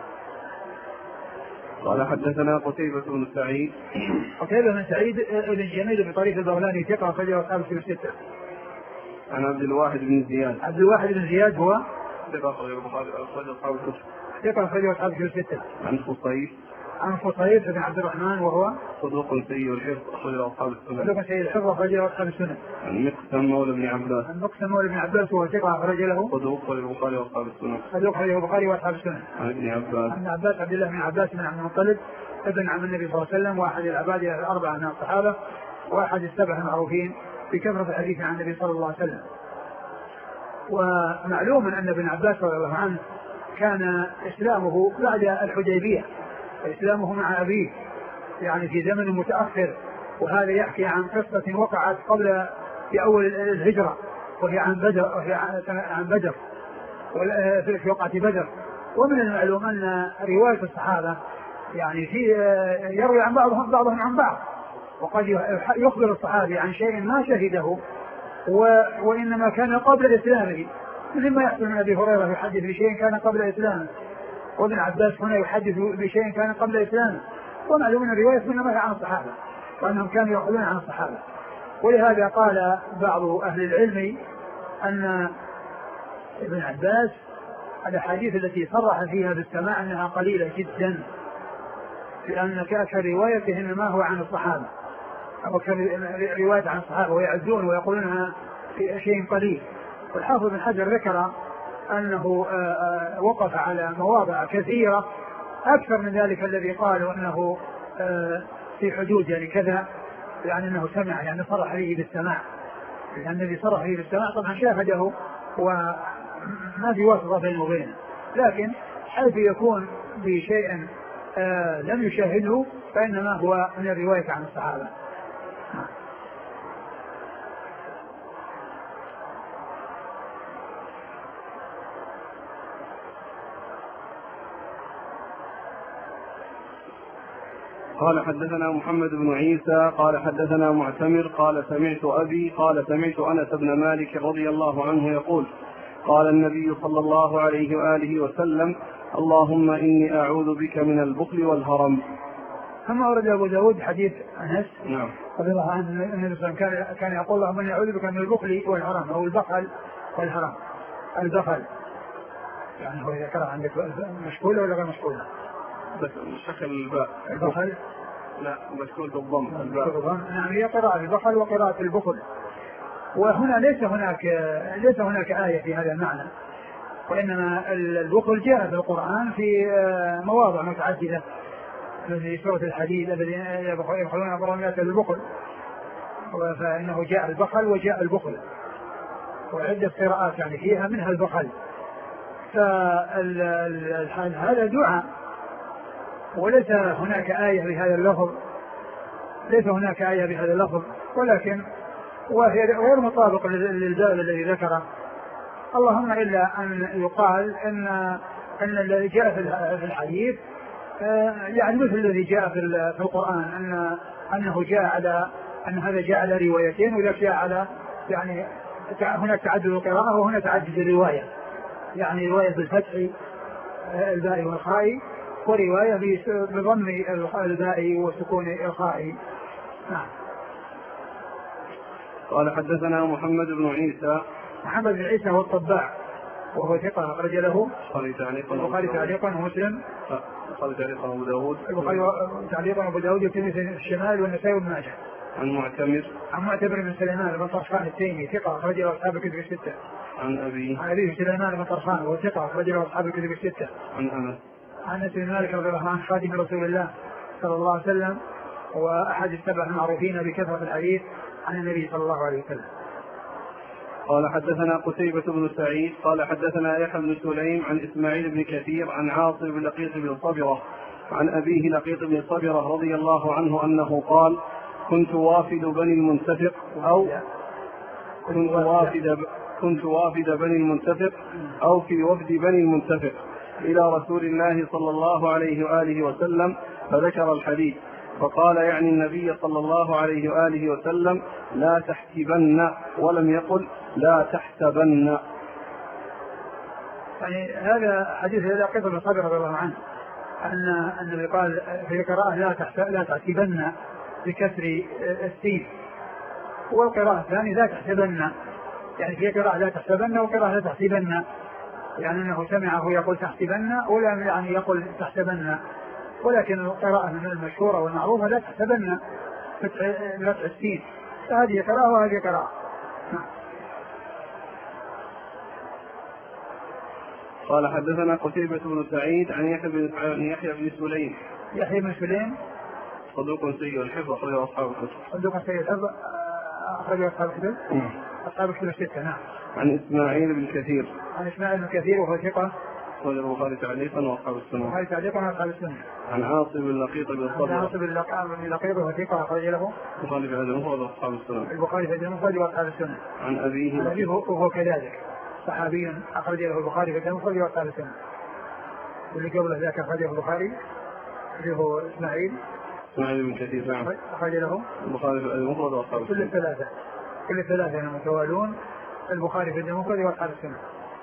قال حدثنا قتيبة بن سعيد قتيبة بن سعيد بن جميل بطريق البغلاني ثقة أخرجه أصحاب الكتب الستة. عن عبد الواحد بن زياد عبد الواحد بن زياد هو ثقة أخرجه أصحاب الكتب ثقة أخرجه أصحاب الكتب الستة. عن خصيف عن خصيف بن عبد الرحمن وهو صدوق سيء الحفظ أخرجه أصحاب السنن. صدوق سيء الحفظ أخرجه أصحاب السنن. عن مقسم مولى ابن عباس عن مقسم مولى ابن عباس وهو ثقة أخرج له صدوق البخاري وأصحاب السنن. صدوق البخاري وأصحاب السنن. عن ابن عباس عن عباس عبد الله بن عباس بن عبد المطلب ابن عم النبي صلى الله عليه وسلم، واحد العباد الأربعة من الصحابة، واحد السبعة المعروفين بكثرة الحديث عن النبي صلى الله عليه وسلم. ومعلوم أن ابن عباس رضي الله عنه كان إسلامه بعد الحديبية، إسلامه مع أبيه يعني في زمن متأخر، وهذا يحكي عن قصة وقعت قبل في أول الهجرة وهي عن بدر وهي عن بدر في وقعة بدر. ومن المعلوم أن رواية الصحابة يعني في يروي عن بعضهم بعضهم عن بعض، وقد يخبر الصحابي عن شيء ما شهده وإنما كان قبل إسلامه، مثل ما يحصل من أبي هريرة يحدث بشيء كان قبل إسلامه، وابن عباس هنا يحدث بشيء كان قبل إسلامه. ومعلوم أن الرواية إنما هي عن الصحابة وأنهم كانوا يأخذون عن الصحابة. ولهذا قال بعض أهل العلم أن ابن عباس الأحاديث التي صرح فيها بالسماع أنها قليلة جدا، لأن كأكثر روايته إنما هو عن الصحابة أو رواية عن الصحابة، ويعزون ويقولونها في شيء قليل. والحافظ بن حجر ذكر أنه وقف على مواضع كثيرة أكثر من ذلك الذي قالوا أنه في حدود يعني كذا، يعني أنه سمع يعني صرح به بالسماع، لأن الذي صرح به بالسماع طبعا شاهده وما في واسطة بينه وبينه، لكن حيث يكون بشيء آه لم يشاهده فإنما هو من الرواية عن الصحابة. قال حدثنا محمد بن عيسى قال حدثنا معتمر قال سمعت أبي قال سمعت أنس بن مالك رضي الله عنه يقول قال النبي صلى الله عليه وآله وسلم اللهم إني أعوذ بك من البخل والهرم. ثم ورد أبو داود حديث أنس نعم رضي الله عنه النبي صلى الله عليه وسلم كان يقول اللهم إني أعوذ بك من البخل والهرم أو البخل والهرم. البخل يعني هو إذا كان عندك مشكولة ولا غير مشكولة؟ بس شكل الباء البخل لا مشكول بالضم الباء. نعم هي قراءة البخل وقراءة البخل. وهنا ليس هناك ليس هناك آية في هذا المعنى، وإنما البخل جاء في القرآن في مواضع متعددة في سورة الحديد الذين يبخلون أمرهم بالبخل، فإنه جاء البخل وجاء البخل وعدة قراءات يعني فيها منها البخل. فهذا دعاء وليس هناك آية بهذا اللفظ، ليس هناك آية بهذا اللفظ، ولكن وهي غير مطابق للباب الذي ذكره. اللهم إلا أن يقال أن أن الذي جاء في الحديث يعني مثل الذي جاء في القرآن أن أنه جاء على أن هذا جاء على روايتين وذاك جاء على يعني هناك تعدد القراءة وهنا تعدد الرواية، يعني رواية بالفتح الباء والخاء ورواية بضم الباء وسكون الخاء. نعم. قال حدثنا محمد بن عيسى. محمد بن عيسى هو الطباع وهو ثقة أخرج له البخاري تعليقا ومسلم. البخاري تعليقا وأبو داود. البخاري تعليقا وأبو داود والترمذي الشمال والنسائي وابن ماجه. عن معتمر. عن معتمر بن سليمان بن طرخان التيمي ثقة أخرج له أصحاب الكتب الستة. عن أبي. عن أبي سليمان بن طرخان وهو ثقة أخرج له أصحاب الكتب الستة. عن أنس. عن أنس بن مالك رضي الله عنه خادم رسول الله صلى الله عليه وسلم وأحد السبع المعروفين بكثرة الحديث عن النبي صلى الله عليه وسلم. قال حدثنا قتيبة بن سعيد قال حدثنا يحيى بن سليم عن إسماعيل بن كثير عن عاصم بن لقيط بن صبرة عن أبيه لقيط بن صبرة رضي الله عنه أنه قال كنت وافد بني المنتفق أو كنت وافد كنت وافد بني المنتفق أو في وفد بني المنتفق إلى رسول الله صلى الله عليه وآله وسلم فذكر الحديث فقال يعني النبي صلى الله عليه وآله وسلم لا تحسبن ولم يقل لا تحسبن. يعني هذا حديث لقيط بن صبرة رضي الله عنه أن النبي قال في قراءة لا لا تحسبن بكسر السين، والقراءة الثانية لا تحسبن، يعني في قراءة لا تحسبن وقراءة لا تحسبن، يعني أنه سمعه يقول تحسبن ولم يعني يقول تحسبن، ولكن القراءة المشهورة والمعروفة لا تحسبن فتح السين، فهذه قراءة وهذه قراءة. قال حدثنا قتيبة بن سعيد عن يحيى بن يحيى بن سليم. يحيى بن سليم صدوق سيء الحفظ أخرجه أصحاب الكتب. صدوق سيء الحفظ أخرجه أصحاب الكتب. أصحاب الكتب الستة. نعم. عن إسماعيل بن كثير. عن إسماعيل بن كثير وهو ثقة. أخرجه البخاري تعليقا وأصحاب السنة. البخاري تعليقا وأصحاب السنة. عن عاصم بن لقيط بن صبرة. عن عاصم بن لقيط وهو ثقة أخرج له. البخاري في هذا المفرد وأصحاب السنة. البخاري في هذا المفرد وأصحاب السنة. عن أبيه. عن أبيه وهو كذلك صحابي أخرج له البخاري في هذا المفرد وأصحاب السنة. واللي قبله ذاك أخرجه البخاري اللي هو إسماعيل. إسماعيل بن كثير نعم. أخرج له البخاري في المفرد وأصحاب السنة. كل الثلاثة كل الثلاثة متوالون، البخاري في المفرد وأصحاب السنة.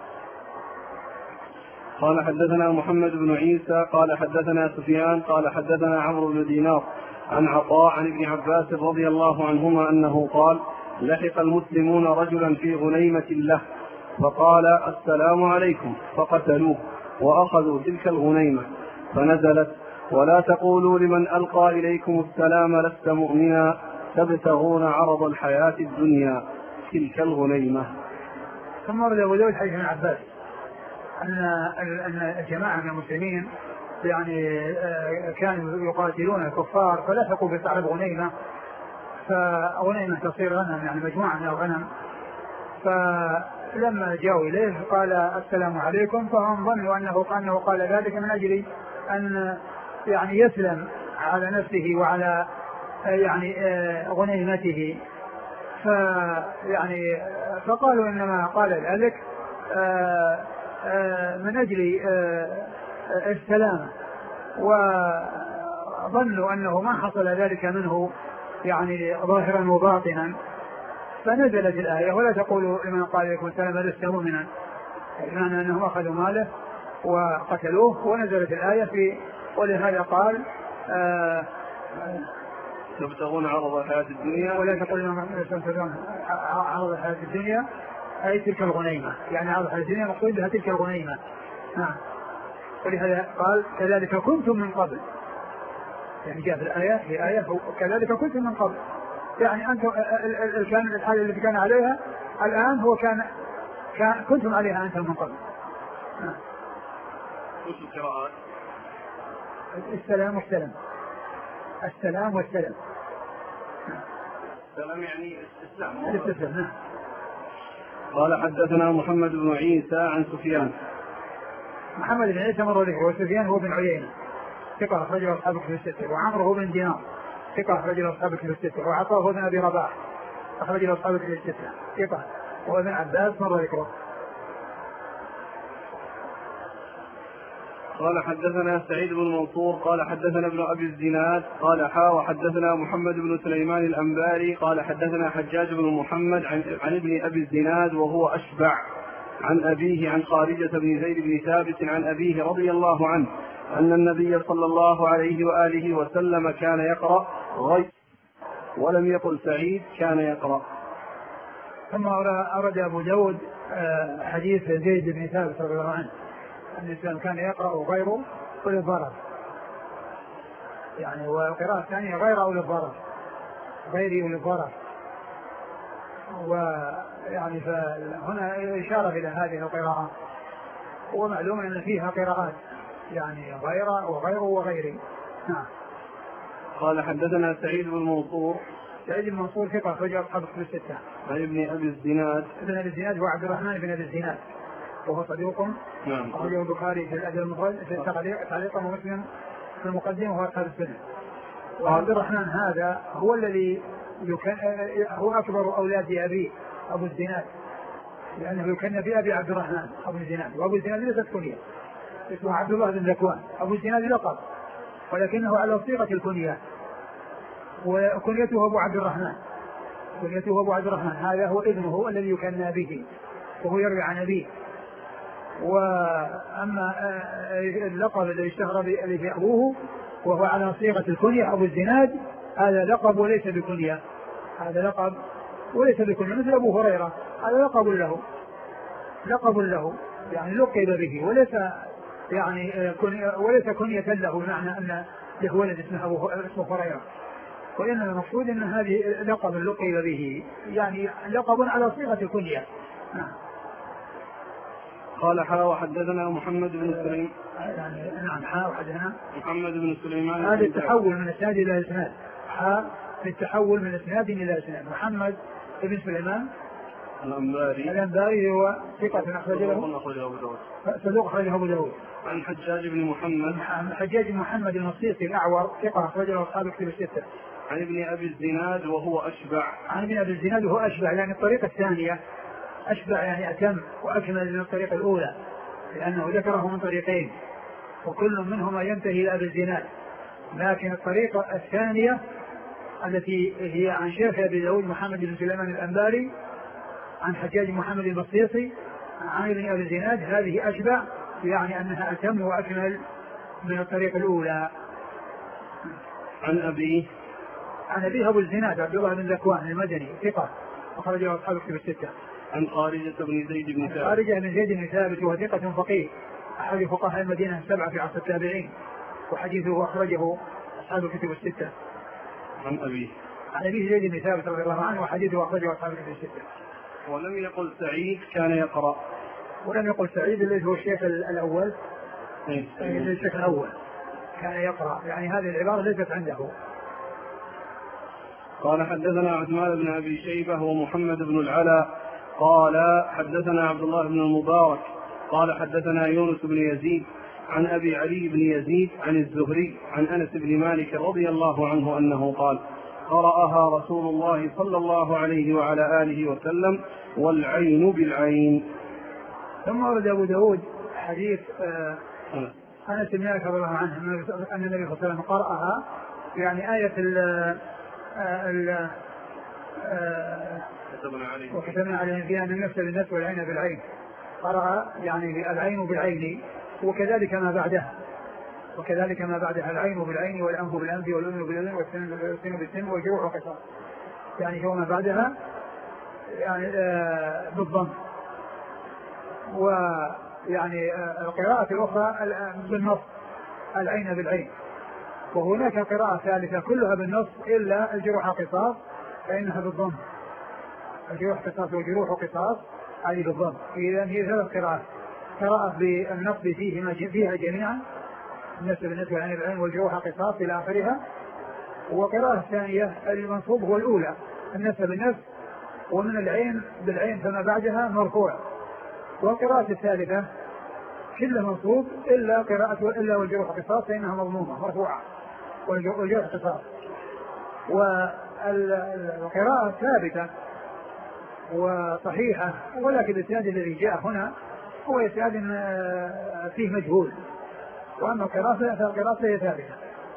قال حدثنا محمد بن عيسى قال حدثنا سفيان قال حدثنا عمرو بن دينار عن عطاء عن ابن عباس رضي الله عنهما أنه قال لحق المسلمون رجلا في غنيمة له فقال السلام عليكم فقتلوه وأخذوا تلك الغنيمة فنزلت ولا تقولوا لمن ألقى إليكم السلام لست مؤمنا تبتغون عرض الحياة الدنيا تلك الغنيمة. ثم ورد أبو داود حديث ابن عباس أن أن جماعة من المسلمين يعني كانوا يقاتلون الكفار فلحقوا بصاحب غنيمة، فغنيمة تصير غنم يعني مجموعة من الغنم، فلما جاءوا إليه قال السلام عليكم، فهم ظنوا أنه أنه قال ذلك من أجل أن يعني يسلم على نفسه وعلى يعني غنيمته، فيعني فقالوا إنما قال ذلك من أجل السلام ظنوا أنه ما حصل ذلك منه يعني ظاهرا وباطنا، فنزلت الآية ولا تقولوا لمن قال لكم السلام لست مؤمنا، بمعنى أنهم أخذوا ماله وقتلوه، ونزلت الآية في ولهذا قال آه تبتغون عرض الحياة الدنيا ولا تقولوا لمن تبتغون عرض الحياة الدنيا أي تلك الغنيمة، يعني عرض الحياة الدنيا مقصود بها تلك الغنيمة. نعم. ولهذا قال كذلك كنتم من قبل، يعني جاء في الآية في آية كذلك كنتم من قبل، يعني أنتم كان الحالة التي كان عليها الآن هو كان, كان كنتم عليها أنتم من قبل. نعم. وش القراءات؟ السلام والسلام، السلام والسلام. السلام يعني الاستسلام. الاستسلام. نعم. قال حدثنا محمد بن عيسى عن سفيان. محمد بن عيسى مر ذكره، وسفيان هو بن عيينة ثقة أخرج له أصحاب الكتب الستة، وعمرو هو بن دينار ثقة أخرج له أصحاب الكتب الستة، وعطاء هو بن أبي رباح أخرج له أصحاب الكتب الستة ثقة، وابن عباس مر ذكره. قال حدثنا سعيد بن منصور قال حدثنا ابن أبي الزناد قال حا وحدثنا محمد بن سليمان الأنباري قال حدثنا حجاج بن محمد عن, عن ابن أبي الزناد وهو أشبع عن أبيه عن خارجة بن زيد بن ثابت عن أبيه رضي الله عنه أن النبي صلى الله عليه وآله وسلم كان يقرأ غير، ولم يقل سعيد كان يقرأ. ثم أرد أبو داود حديث زيد بن ثابت رضي الله عنه أن الإسلام كان يقرأ غيره أولي الضرر، يعني والقراءة الثانية غير أولي الضرر، غير أولي الضرر، ويعني فهنا إشارة إلى هذه القراءة، ومعلوم أن فيها قراءات يعني غير وغيره وغيره. نعم. قال حدثنا سعيد بن منصور. سعيد بن منصور ثقة أخرج أصحاب الكتب الستة. عن ابن أبي الزناد. ابن أبي الزناد هو عبد الرحمن بن أبي الزناد وهو صديق. نعم. أخرجه البخاري في الأدب المفرد في تعليقا ومسلم في المقدمة وهو أصحاب السنة. وعبد الرحمن هذا هو الذي يكن هو أكبر أولاد أبيه أبو الزناد، لأنه يكن بأبي عبد الرحمن أبو الزناد، وأبو الزناد ليست كنية، اسمه عبد الله بن ذكوان. أبو الزناد لقب ولكنه على صيغة الكنية، وكنيته أبو عبد الرحمن، كنيته أبو عبد الرحمن. هذا هو ابنه الذي يكنى به وهو يروي عن أبيه. وأما اللقب الذي اشتهر به أبوه وهو على صيغة الكنية أبو الزناد، هذا لقب وليس بكنية، هذا لقب وليس بكنية، مثل أبو هريرة هذا لقب له، لقب له يعني لقب به وليس يعني كنية، وليس كنية له، بمعنى أن له ولد اسمه أبو اسمه هريرة، وإنما المقصود أن هذه لقب لقب به، يعني لقب على صيغة الكنية. نعم. قال حا وحدثنا محمد بن سليمان. يعني نعم حا وحدثنا محمد بن سليمان. هذا التحول من اسناد الى اسناد، حا في التحول من اسناد الى اسناد. محمد بن سليمان الأنباري. الأنباري هو ثقة أخرج له صدوق أخرجه أبو داود. عن حجاج بن محمد. حجاج بن محمد المصيصي الأعور ثقة أخرج له أصحاب الكتب الستة. عن ابن أبي الزناد وهو أشبع. عن ابن أبي الزناد وهو أشبع، يعني الطريقة الثانية أشبع يعني أتم وأكمل من الطريقة الأولى، لأنه ذكره من طريقين وكل منهما ينتهي إلى أبي الزناد، لكن الطريقة الثانية التي هي عن شيخ أبي داود محمد بن سليمان الأنباري عن حجاج محمد المصيصي عن ابن أبي الزناد، هذه أشبع، يعني أنها أتم وأكمل من الطريقة الأولى. عن أبيه. عن أبيه أبو الزناد عبد الله بن ذكوان المدني ثقة أخرج له أصحاب الكتب الستة. عن خارجة بن زيد بن ثابت. خارجة بن زيد بن ثابت وهو ثقة فقيه أحد فقهاء المدينة السبعة في عصر التابعين، وحديثه أخرجه أصحاب الكتب الستة. عن أبيه. عن أبيه زيد بن ثابت رضي الله عنه وحديثه أخرجه أصحاب الكتب الستة. ولم يقل سعيد كان يقرأ. ولم يقل سعيد الذي هو الشيخ الأول. إيه. الشيخ الأول كان يقرأ، يعني هذه العبارة ليست عنده. قال حدثنا عثمان بن أبي شيبة ومحمد بن العلا قال حدثنا عبد الله بن المبارك قال حدثنا يونس بن يزيد عن أبي علي بن يزيد عن الزهري عن أنس بن مالك رضي الله عنه أنه قال قرأها رسول الله صلى الله عليه وعلى آله وسلم والعين بالعين. ثم ورد أبو داود حديث آه أنس بن مالك رضي الله عنه أن النبي صلى الله عليه وسلم قرأها، يعني آية ال ال وكتبنا عليهم فيها أن النفس بالنفس والعين بالعين، قرأ يعني العين بالعين، وكذلك ما بعدها وكذلك ما بعدها العين بالعين والأنف بالأنف والأذن بالأذن والسن بالسن والجروح قصاص، يعني هو ما بعدها يعني آه بالضم. ويعني آه القراءة الأخرى بالنص العين بالعين، وهناك قراءة ثالثة كلها بالنص إلا الجروح قصاص فإنها بالضم، الجروح قصاص والجروح قصاص هذه بالضم. إذن هي ثلاث قراءات، قراءة بالنص فيهما فيها جميعا النفس بالنسبة لعين العين والجروح قصاص إلى آخرها، وقراءة الثانية المنصوب هو الأولى النفس بالنفس ومن العين بالعين فما بعدها مرفوع، والقراءة الثالثة كل منصوب إلا قراءة إلا والجروح قصاص فإنها مضمومة مرفوعة والجروح قصاص. والقراءة ثابتة وصحيحة، ولكن الإسناد الذي جاء هنا هو إسناد فيه مجهول، وأما القراءة فالقراءة هي ثابتة.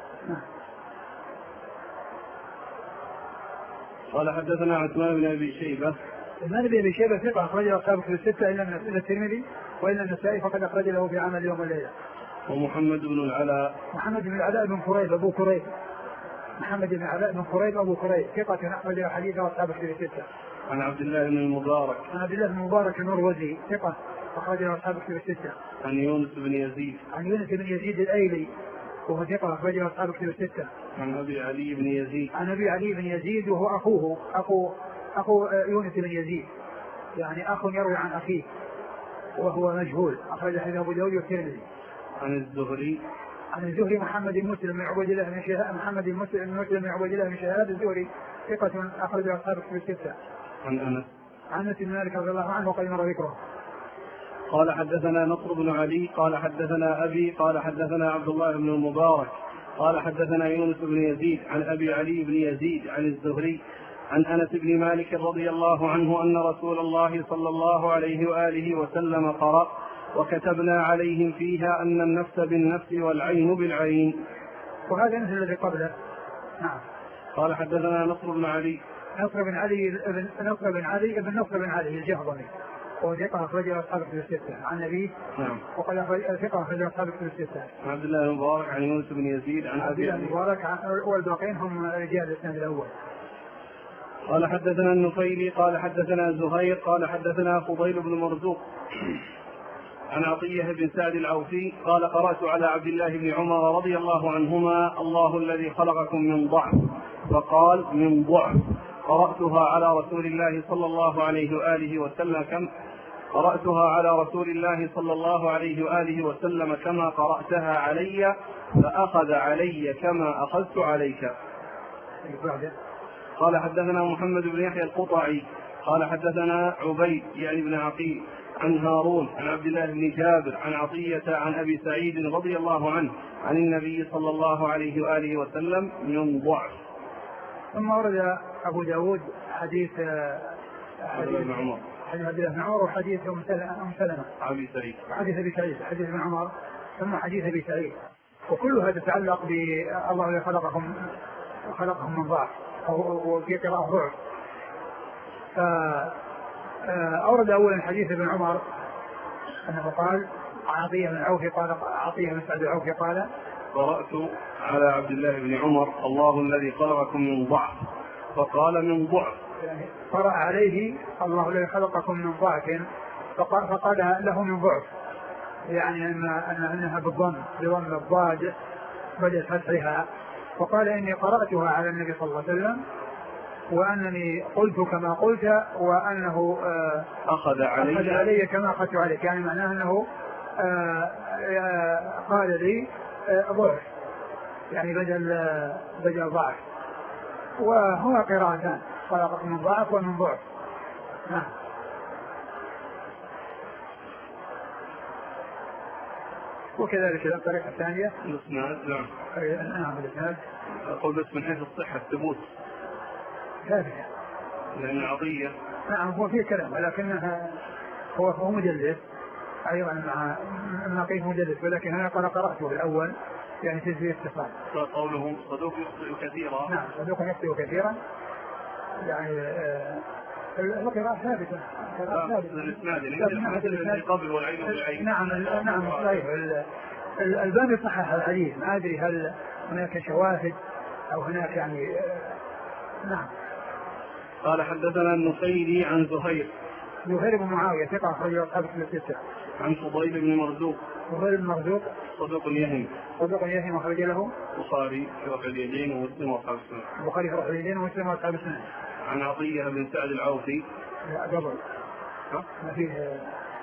قال حدثنا عثمان بن أبي شيبة. عثمان بن أبي شيبة ثقة أخرجه أصحاب الكتب الستة إلا الترمذي وإلا النسائي فقد أخرج له في عمل يوم الليلة. ومحمد بن العلاء. محمد بن العلاء بن كريب أبو كريب محمد بن العلاء بن كريب أبو كريب ثقة أخرج حديثه أصحاب الكتب الستة. عن عبد الله بن المبارك. عن عبد الله بن المبارك المروزي ثقة أخرجه أصحاب الكتب الستة. عن يونس بن يزيد. عن يونس بن يزيد الأيلي وهو ثقة أخرجه أصحاب الكتب الستة. عن أبي علي بن يزيد. عن أبي علي بن يزيد وهو أخوه أخو أخو يونس بن يزيد، يعني أخ يروي عن أخيه وهو مجهول، أخرج حديث أبو داود والترمذي. عن الزهري. عن الزهري محمد بن مسلم بن عبيد الله بن شهاب محمد بن مسلم بن عبيد الله بن شهاب الزهري ثقة أخرج أصحاب الكتب الستة. عن أنس. عن أنس بن مالك رضي الله عنه وقد مر ذكره. قال حدثنا نصر بن علي قال حدثنا أبي قال حدثنا عبد الله بن المبارك قال حدثنا يونس بن يزيد عن أبي علي بن يزيد عن الزهري عن أنس بن مالك رضي الله عنه أن رسول الله صلى الله عليه وآله وسلم قرأ وكتبنا عليهم فيها أن النفس بالنفس والعين بالعين. وهذا مثل الذي قبله. نعم. قال حدثنا نصر بن علي. نصر بن علي ابن نصر بن علي ابن نصر بن علي الجهضمي وثقة أخرجه أصحاب الكتب الستة. عن النبي. نعم. وقال ثقة أخرجه أصحاب الكتب الستة. عن عبد الله المبارك عن يونس بن يزيد عن أبي المبارك والباقين هم رجال الإسناد الأول. قال حدثنا النفيلي قال حدثنا زهير قال حدثنا فضيل بن مرزوق عن عطية بن سعد العوفي قال قرأت على عبد الله بن عمر رضي الله عنهما الله الذي خلقكم من ضعف فقال من ضعف قرأتها على رسول الله صلى الله عليه وآله وسلم كم قرأتها على رسول الله صلى الله عليه وآله وسلم كما قرأتها علي فأخذ علي كما أخذت عليك. قال حدثنا محمد بن يحيى القطعي قال حدثنا عبيد يعني بن عقيل عن هارون عن عبد الله بن جابر عن عطية عن أبي سعيد رضي الله عنه عن النبي صلى الله عليه وآله وسلم من ضعف. ثم ورد أبو داود حديث حديث ابن عمر حديث عبد الله بن عمر وحديث أم سلمة أبي سعيد حديث أبي سعيد حديث ابن عمر ثم حديث أبي سعيد، وكلها تتعلق بالله الذي خلقكم خلقهم من ضعف وفي قراءة ضعف. فأورد أولا حديث ابن عمر أنه قال عطية بن عوف قال عطية بن سعد العوفي قال قرأت على عبد الله بن عمر الله الذي خلقكم من ضعف فقال من ضعف، يعني قرأ عليه الله الذي خلقكم من ضعف فقال له من ضعف، يعني أن أنها بالضم بضم الضاد بدل فتحها، وقال إني قرأتها على النبي صلى الله عليه وسلم وأنني قلت كما قلت وأنه أخذ علي, أخذ علي كما أخذت عليك، يعني معناه أنه قال لي ضعف يعني بدل بدل ضعف، وهو قراءتان خلقكم من ضعف ومن ضعف. نعم. وكذلك الطريقة الثانية الاسناد. نعم. نعم الاسناد. أقول بس من حيث الصحة الثبوت ثابتة لأن عطية. نعم هو فيه كلام ولكنها هو هو مجلد أيضا مع نقيس مدلس، ولكن أنا قال قرأته الأول يعني تجزي اتصال. قوله صدوق يخطئ كثيرا. نعم صدوق يخطئ كثيرا يعني آه القراءة ثابتة. قبل والعين بالعين. نعم نعم صحيح. الباب يصحح الحديث، ما أدري هل هناك شواهد أو هناك يعني آه نعم. قال حدثنا النصيري عن زهير زهير بن معاوية ثقة أخرجه أصحاب الستة. عن فضيل بن مرزوق فضيل بن مرزوق صدوق يهم صدوق يهم أخرج له البخاري في رفع اليدين ومسلم وأصحاب السنن. البخاري في رفع اليدين ومسلم وأصحاب السنن. عن عطية بن سعد العوفي. لا قبل ما فيه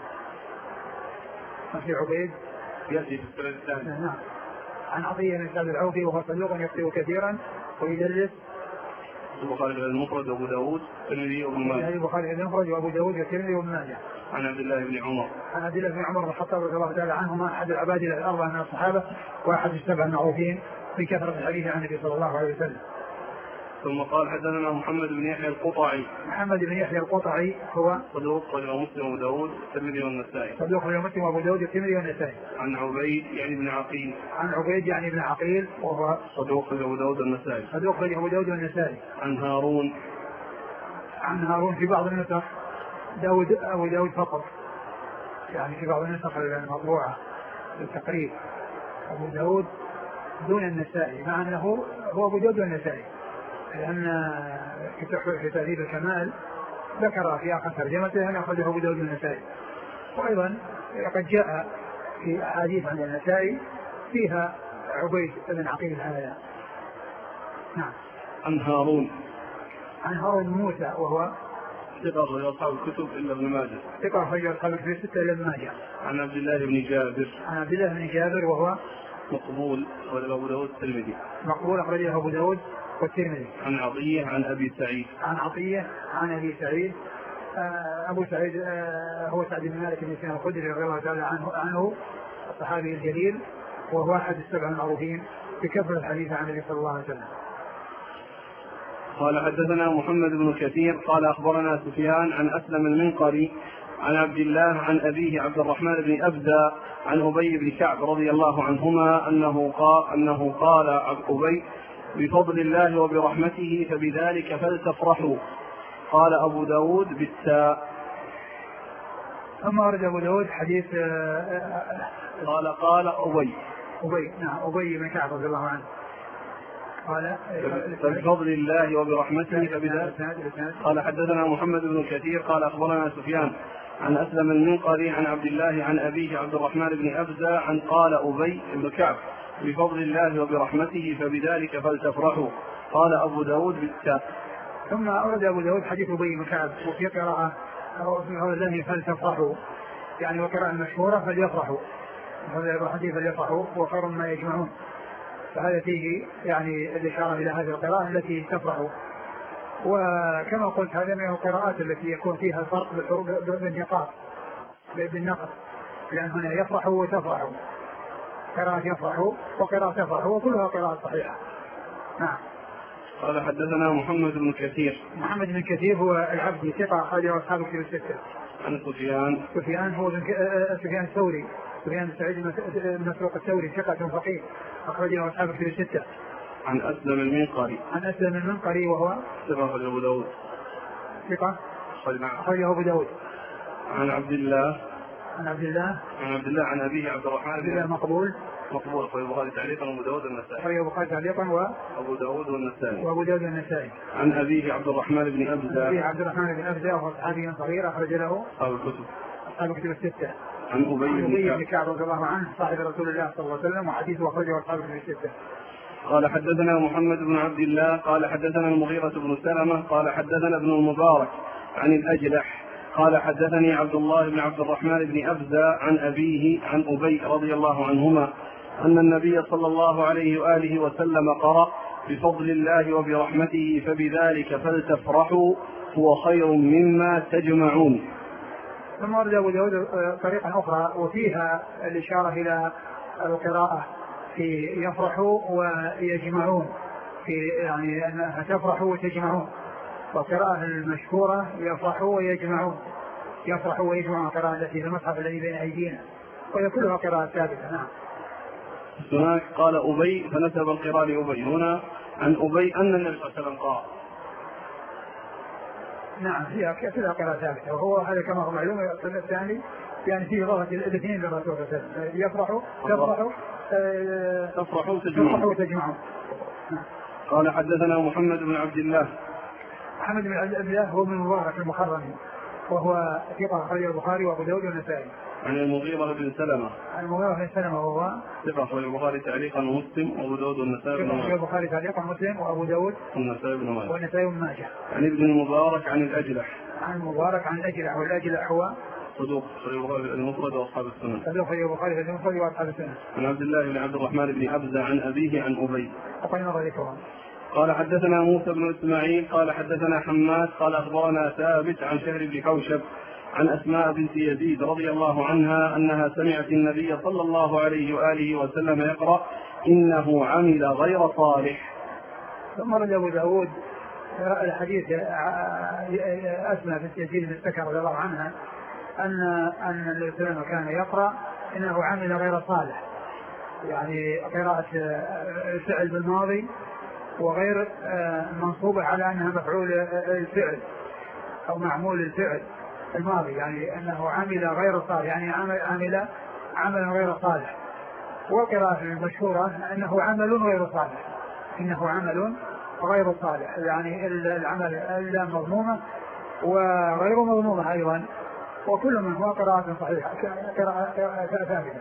ما فيه عبيد يأتي في السنة الثانية. نعم. عن عطية بن سعد العوفي وهو صدوق يخطئ كثيرا ويدلس. البخاري المفرد وابو داود والترمذي وابن ماجه. البخاري المفرد وابو داود والترمذي وابن ماجه. عن عبد الله بن عمر. عن عبد الله بن عمر بن الخطاب رضي الله تعالى عنهما احد العباد الاربعه من الصحابه واحد السبع المعروفين في كثره الحديث عن النبي صلى الله عليه وسلم. ثم قال حدثنا محمد بن يحيى القطعي. محمد بن يحيى القطعي هو صدوق أخرجه مسلم وابو داود والترمذي والنسائي. صدوق أخرجه مسلم وابو داود والترمذي والنسائي. عن عبيد يعني بن عقيل. عن عبيد يعني بن عقيل وهو صدوق أخرجه ابو داود والنسائي. صدوق أخرجه ابو داود والنسائي. عن هارون. عن هارون في بعض النسخ داود أبو داود فقط، يعني في بعض النسخ المطبوعة بالتقريب أبو داود دون النسائي، مع أنه هو أبو داود والنسائي، لأن في تهذيب الكمال ذكر في آخر ترجمته أن أخرجه أبو داود والنسائي. وأيضا قد جاء في أحاديث عن النسائي فيها عبيد بن عقيل هذا. نعم. عن هارون. عن هارون موسى وهو ثقة أخرج أصحاب الكتب إلا ابن ماجه. ثقة أخرج أصحاب الكتب ستة إلا ابن ماجه. عن عبد الله بن جابر. عن عبد الله بن جابر وهو مقبول أخرجه أبو داود والترمذي. مقبول أخرجه أبو داود والترمذي. عن عطية عن أبي سعيد. عن عطية عن أبي سعيد. أبو سعيد هو سعد بن مالك بن سنان الخدري رضي الله تعالى عنه عنه الصحابي الجليل، وهو أحد السبع المعروفين بكثرة الحديث عن النبي صلى الله عليه وسلم. قال حدثنا محمد بن كثير قال أخبرنا سفيان عن أسلم المنقري عن عبد الله عن أبيه عبد الرحمن بن أبدى عن أبي بن كعب رضي الله عنهما أنه قال أنه قال أبي بفضل الله وبرحمته فبذلك فلتفرحوا. قال أبو داود بالتاء. أما ورد أبو داود حديث قال قال أبي أبي نعم أبي بن كعب رضي الله عنه قال بفضل الله وبرحمته فبذلك. قال حدثنا محمد بن كثير قال أخبرنا سفيان عن أسلم المنقري عن عبد الله عن أبيه عبد الرحمن بن أبزة عن قال أبي بن كعب بفضل الله وبرحمته فبذلك فلتفرحوا. قال أبو داود بالتاء. ثم أورد أبو داود حديث أبي بن كعب وفي قراءة في قول الله فلتفرحوا، يعني وقراءة مشهورة فليفرحوا، هذا الحديث فليفرحوا وخير ما يجمعون، فهذا فيه يعني الإشارة إلى هذه القراءة التي تفرحوا. وكما قلت هذا من القراءات التي يكون فيها الفرق بالنقاط بالنقط، لأن هنا يفرحوا وتفرحوا، قراءة يفرحوا وقراءة تفرحوا وكلها قراءة صحيحة. نعم. قال حدثنا محمد بن كثير. محمد بن كثير هو العبدي ثقة أخرجه أصحاب الكتب الستة. عن سفيان. سفيان هو سفيان الثوري، سفيان سعيد بن مسروق الثوري ثقة فقيه أخرجه أصحاب الكتب الستة. عن أسلم المنقري. عن أسلم المنقري وهو ثقة أخرجه أبو داود. ثقة أخرجه أبو داود. عن عبد الله. عن عبد الله. عن عبد الله عن أبيه عبد الرحمن بن الله مقبول. مقبول أخرجه البخاري تعليقا وأبو داود والنسائي. أخرجه البخاري تعليقا وأبو داود والنسائي. وأبو داود والنسائي. عن أبيه عبد الرحمن بن أبزة. أبيه عبد الرحمن بن أبزة وهو صحابي صغير أخرج له أصحاب الكتب. أصحاب الكتب الستة. عن أبي بن كعب رضي الله عنه صاحب رسول الله صلى الله عليه وسلم وحديثه أخرجه أصحاب الكتب الستة. قال حدثنا محمد بن عبد الله قال حدثنا المغيرة بن سلمة قال حدثنا ابن المبارك عن الأجلح قال حدثني عبد الله بن عبد الرحمن بن أبزة عن أبيه عن أبي رضي الله عنهما أن النبي صلى الله عليه وآله وسلم قرأ بفضل الله وبرحمته فبذلك فلتفرحوا هو خير مما تجمعون. ثم ورد أبو داود طريقة أخرى وفيها الإشارة إلى القراءة في يفرحوا ويجمعون، في يعني أنها تفرحوا وتجمعون، والقراءة المشهورة يفرحوا ويجمعون، يفرح ويجمع القراءة التي في المصحف الذي بين أيدينا، وهي كلها قراءة ثابتة. نعم. هناك قال أبي فنسب القراءة لأبي، هنا عن أبي أن النبي صلى الله عليه وسلم قال. نعم هي كلها قراءة ثابتة، وهو هذا كما هو معلوم. الثاني يعني فيه ضغط الاثنين للرسول صلى الله عليه وسلم، يفرحوا تفرحوا تفرحوا تجمعوا تجمعوا. قال حدثنا محمد بن عبد الله. محمد بن عبد الله هو من مبارك المخرمي، وهو ثقة أخرجه البخاري وأبو داود والنسائي. عن المغيرة بن سلمة. عن المغيرة بن سلمة وهو ثقة أخرجه البخاري تعليقا ومسلم وأبو داود والنسائي بن ماجه. البخاري تعليقا ومسلم وأبو داود والنسائي بن ماجه. والنسائي بن ماجه. عن ابن المبارك عن الأجلح. عن المبارك عن الأجلح، والأجلح هو صدوق صحيح البخاري المفرد وأصحاب السنن. صدوق صحيح البخاري المفرد وأصحاب السنن. عن عبد الله بن عبد الرحمن بن أبزة عن أبيه عن أبي. وقال مر ذكرهم. قال حدثنا موسى بن إسماعيل قال حدثنا حماد قال أخبرنا ثابت عن شهر بن حوشب عن أسماء بنت يزيد رضي الله عنها أنها سمعت النبي صلى الله عليه وآله وسلم يقرأ إنه عمل غير صالح. ثم رد أبو داود الحديث أسماء بنت يزيد بن سكر رضي الله عنها أن أن الإسلام كان يقرأ إنه عمل غير صالح، يعني قراءة الفعل بالماضي وغير منصوبة على أنها مفعول الفعل أو معمول الفعل الماضي، يعني أنه عمل غير صالح، يعني عمل عمل عملا غير صالح. والقراءة المشهورة أنه عمل غير صالح، إنه عمل غير صالح، يعني العمل لا مضمومة وغير مضمومة أيضا، وكل من هو قراءة صحيحة قراءة ثابتة.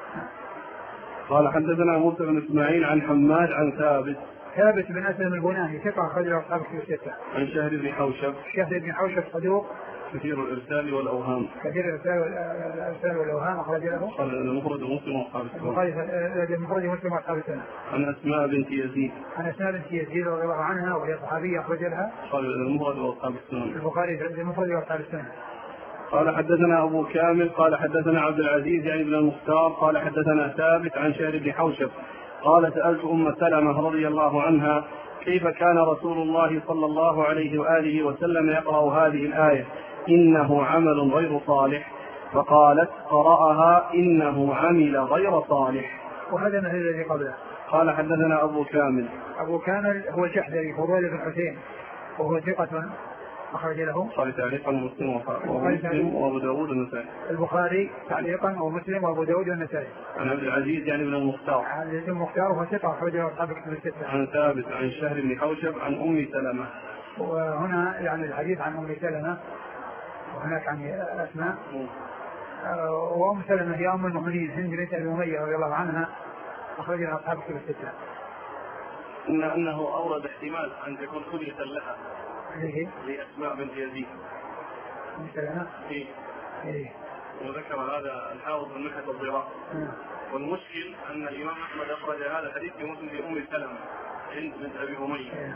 قال حدثنا موسى بن إسماعيل عن حماد عن ثابت ثابت بن أسلم البناني ثقة أخرجه أصحاب الكتب الستة. عن شهر بن حوشب. شهر بن حوشب صدوق كثير الإرسال والأوهام. كثير الإرسال والأوهام أخرج له. قال المفرد مسلم وأصحاب السنن. المفرد مسلم وأصحاب السنن. عن أسماء بنت يزيد. عن أسماء بنت يزيد رضي الله عنها وهي صحابية أخرج لها. قال المفرد وأصحاب السنن. البخاري المفرد وأصحاب السنن. قال حدثنا أبو كامل قال حدثنا عبد العزيز يعني بن المختار قال حدثنا ثابت عن شهر بن حوشب قال سألت أم سلمة رضي الله عنها كيف كان رسول الله صلى الله عليه وآله وسلم يقرأ هذه الآية إنه عمل غير صالح، فقالت قرأها إنه عمل غير صالح. وهذا مثل الذي قبله. قال حدثنا أبو كامل. أبو كامل هو الجحدري فضيل بن حسين وهو ثقة أخرج له. البخاري تعليقا ومسلم ومسلم وأبو داود والنسائي. البخاري تعليقا ومسلم وأبو داود والنسائي. عن عبد العزيز يعني بن المختار. عن عبد المختار وهو ثقة أخرج له أصحاب الكتب الستة. عن ثابت عن شهر بن حوشب عن أم سلمة. وهنا يعني الحديث عن أم سلمة وهناك عن أسماء. وأم سلمة هي أم المؤمنين هند بنت أبي أمية رضي الله عنها أخرج لها أصحاب الكتب الستة. إن أنه أورد احتمال أن تكون كلية لها. إيه؟ لأسماء بنت يزيد. أم سلمة. إيه. إيه. وذكر هذا الحافظ من نكهة الضراء. والمشكل أن الإمام أحمد أخرج هذا الحديث في مسند أم سلمة هند بنت أبي أمية. إيه.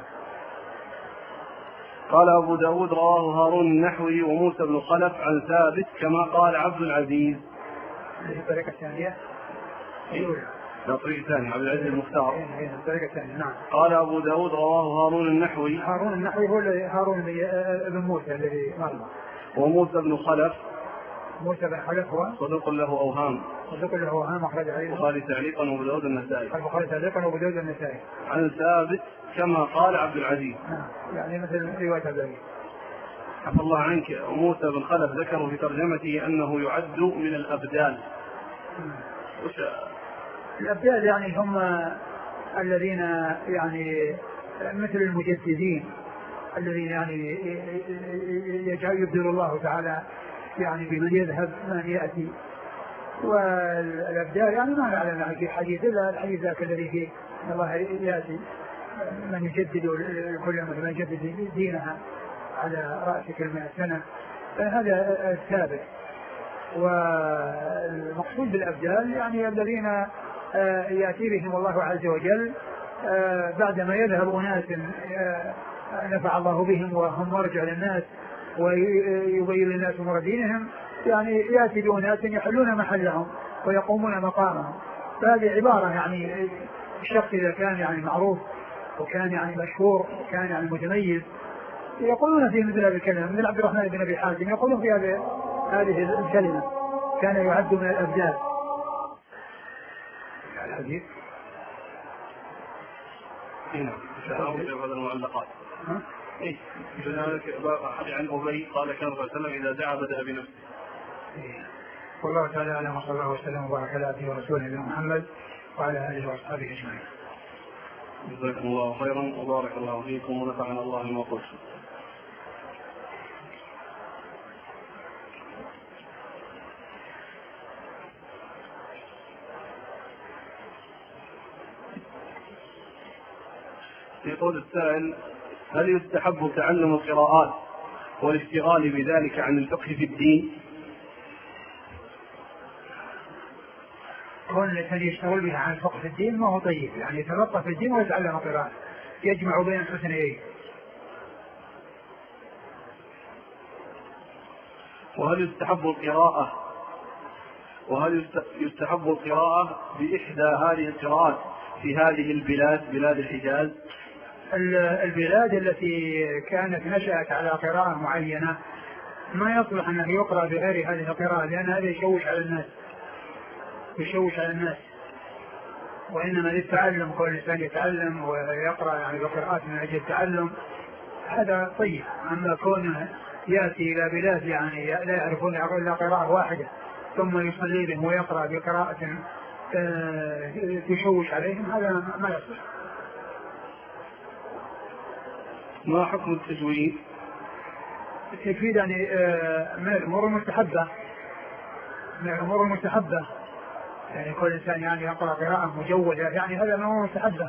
قال أبو داود رواه هارون النحوي وموسى بن خلف عن ثابت كما قال عبد العزيز. الطريقة الثانية. إيه. لا طريق ثاني عبد العزيز المختار. إيه. الطريقة الثانية. نعم. قال أبو داود رواه هارون النحوي. هارون النحوي هو هارون بن موسى الذي مر. وموسى بن خلف. موسى بن خلف هو صدوق له أوهام. صدوق له أوهام أخرج عليه البخاري تعليقا وأبو داود النسائي. البخاري تعليقا وأبو داود النسائي. عن ثابت كما قال عبد العزيز. نعم. يعني مثل رواية عبد العزيز. عفى الله عنك. موسى بن خلف ذكروا في ترجمته أنه يعد من الأبدال. وش الأبدال؟ يعني هم الذين يعني مثل المجددين الذين يعني يجعل يبدل الله تعالى يعني بمن يذهب من يأتي. والأبدال يعني ما نعلم في حديث إلا الحديث ذاك الذي فيه أن الله يأتي من يجدد كل من يجدد دينها على رأس كل مئة سنة، فهذا الثابت. والمقصود بالأبدال يعني الذين يأتي بهم الله عز وجل بعدما يذهب أناس نفع الله بهم وهم مرجع للناس ويبين للناس أمور دينهم، يعني يأتي بأناس يحلون محلهم ويقومون مقامهم. فهذه عبارة يعني الشخص إذا كان يعني معروف وكان يعني مشهور وكان يعني متميز يقولون في مثل هذا الكلام. مثل عبد الرحمن بن أبي حازم يقولون في هذا هذه الكلمة كان يعد من الأبدال. الحديث هنا هذا المعلقات إيه عن أبي قال كان صلى الله عليه وسلم إذا دعا بدأ بنفسه. والله تعالى أعلم وصلى الله وسلم وبارك على عبده ورسوله محمد وعلى آله وأصحابه أجمعين. جزاكم الله خيرا وبارك الله فيكم ونفعنا الله بما قلتم. يقول السائل: هل يستحب تعلم القراءات والاشتغال بذلك عن الفقه في الدين؟ كون الذي يشتغل بها عن الفقه في الدين ما هو طيب، يعني يتلطف في الدين ويتعلم القراءة، يجمع بين الحسنيين. وهل يستحب القراءة وهل يستحب القراءة بإحدى هذه القراءات في هذه البلاد بلاد الحجاز؟ البلاد التي كانت نشأت على قراءة معينة ما يصلح أنه يقرأ بغير هذه القراءة، لأن هذا يشوش على الناس يشوش على الناس وإنما للتعلم، كل الإنسان يتعلم ويقرأ يعني بقراءات من أجل التعلم هذا طيب. أما كونه يأتي إلى بلاد يعني لا يعرفون إلا قراءة واحدة ثم يصلي بهم ويقرأ بقراءة تشوش عليهم هذا ما يصلح. ما حكم التجويد؟ التجويد يعني من الأمور المستحبة من الأمور المستحبة يعني كل إنسان يعني يقرأ قراءة مجودة يعني هذا من الأمور المستحبة.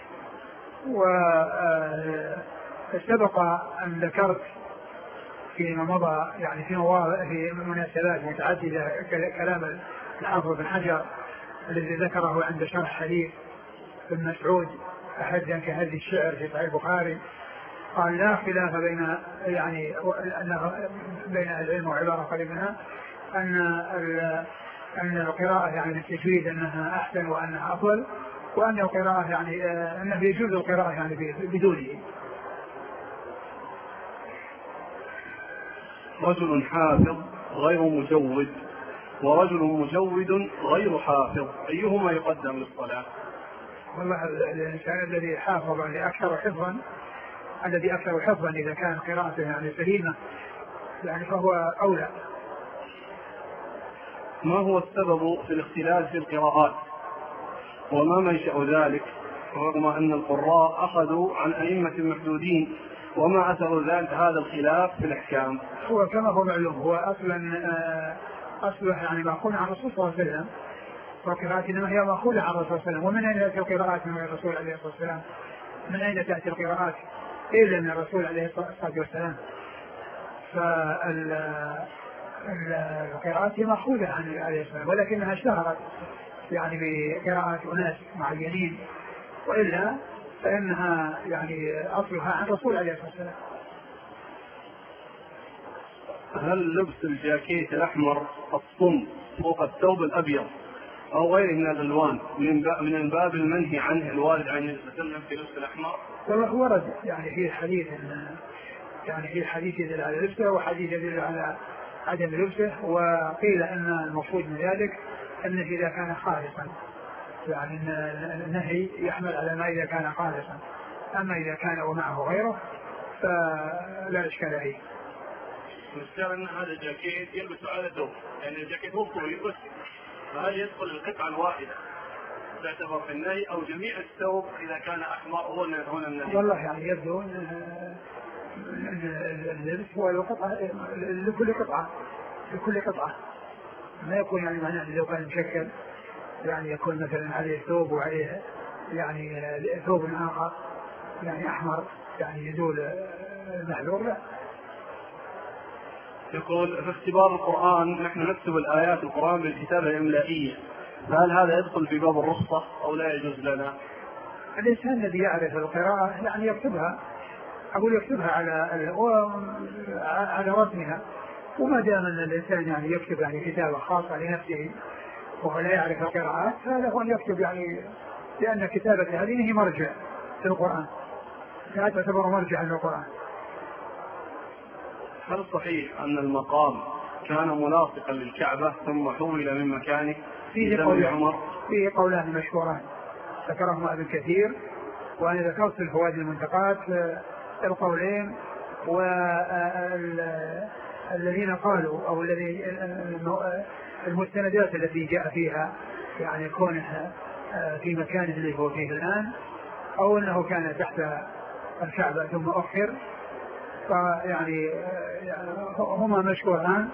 وسبق أن ذكرت فيما مضى يعني في مواضع في مناسبات متعددة كلام الحافظ بن حجر الذي ذكره عند شرح حديث ابن مسعود أحدا كهذه الشعر في صحيح البخاري، قال: لا خلاف بين يعني بين العلم وعبارة قريب منها أن أن القراءة يعني بالتجويد أنها أحسن وأنها أفضل، وأن القراءة يعني أنه يجوز القراءة يعني بدونه. رجل حافظ غير مجود ورجل مجود غير حافظ، أيهما يقدم للصلاة؟ والله الإنسان الذي حافظ يعني أكثر حفظا الذي أكثر حفظا إذا كان قراءته يعني سليمة يعني فهو أولى. ما هو السبب في الاختلاف في القراءات وما منشأ ذلك رغم أن القراء أخذوا عن أئمة محدودين، وما أثر ذلك هذا الخلاف في الأحكام؟ هو كما هو معلوم هو أصلا أصبح يعني مأخوذ عن الرسول صلى الله عليه وسلم، والقراءات إنما هي مأخوذة عن الرسول صلى الله عليه وسلم. ومن أين تأتي القراءات من الرسول عليه الصلاة والسلام؟ من أين تأتي القراءات إلا من الرسول عليه الصلاة والسلام؟ فالقراءات هي مأخوذة عن عليه السلام، ولكنها اشتهرت يعني بقراءات أناس معينين، وإلا فإنها يعني أصلها عن الرسول عليه الصلاة والسلام. هل لبس الجاكيت الأحمر الصم فوق الثوب الأبيض أو غيره من الألوان من الباب المنهي عنه الوارد عن النبي صلى الله عليه وسلم في لبس الأحمر؟ والله ورد يعني في حديث يعني في حديث يدل على لبسه وحديث يدل على عدم لبسه، وقيل أن المقصود من ذلك أنه إذا كان خالصا يعني النهي يحمل على ما إذا كان خالصا، أما إذا كان ومعه غيره فلا إشكال عليه. المشكلة أن هذا الجاكيت يلبسه على ثوب، يعني الجاكيت هو طويل بس، فهل يدخل القطعة الواحدة تعتبر في النهي أو جميع الثوب إذا كان أحمر هو هنا النهي؟ والله يعني يبدو أن اللبس هو القطعة لكل قطعة لكل قطعة، ما يكون يعني معناه لو كان مشكل يعني يكون مثلا عليه ثوب وعليه يعني ثوب آخر يعني أحمر يعني يزول المحذور. لا. يقول: في اختبار القرآن نحن نكتب الآيات القرآن بالكتابة الإملائية، فهل هذا يدخل في باب الرخصة أو لا يجوز لنا؟ الإنسان الذي يعرف القراءة يعني يكتبها، أقول يكتبها على على رسمها، وما دام أن الإنسان يعني يكتب يعني كتابة خاصة لنفسه وهو لا يعرف القراءات فهذا هو أن يكتب يعني، لأن كتابة هذه هي مرجع في القرآن، لا تعتبر مرجعا للقرآن. هل صحيح أن المقام كان ملاصقا للكعبة ثم حول من مكانه في زمن عمر؟ في قولان مشهوران ذكرهما ابن كثير، وأنا ذكرت في الفوائد المنتقات القولين، والذين قالوا أو الذي المستندات التي جاء فيها يعني كونه في مكانه اللي هو فيه الآن، أو أنه كان تحت الكعبة ثم أخر، فيعني هما مشهوران.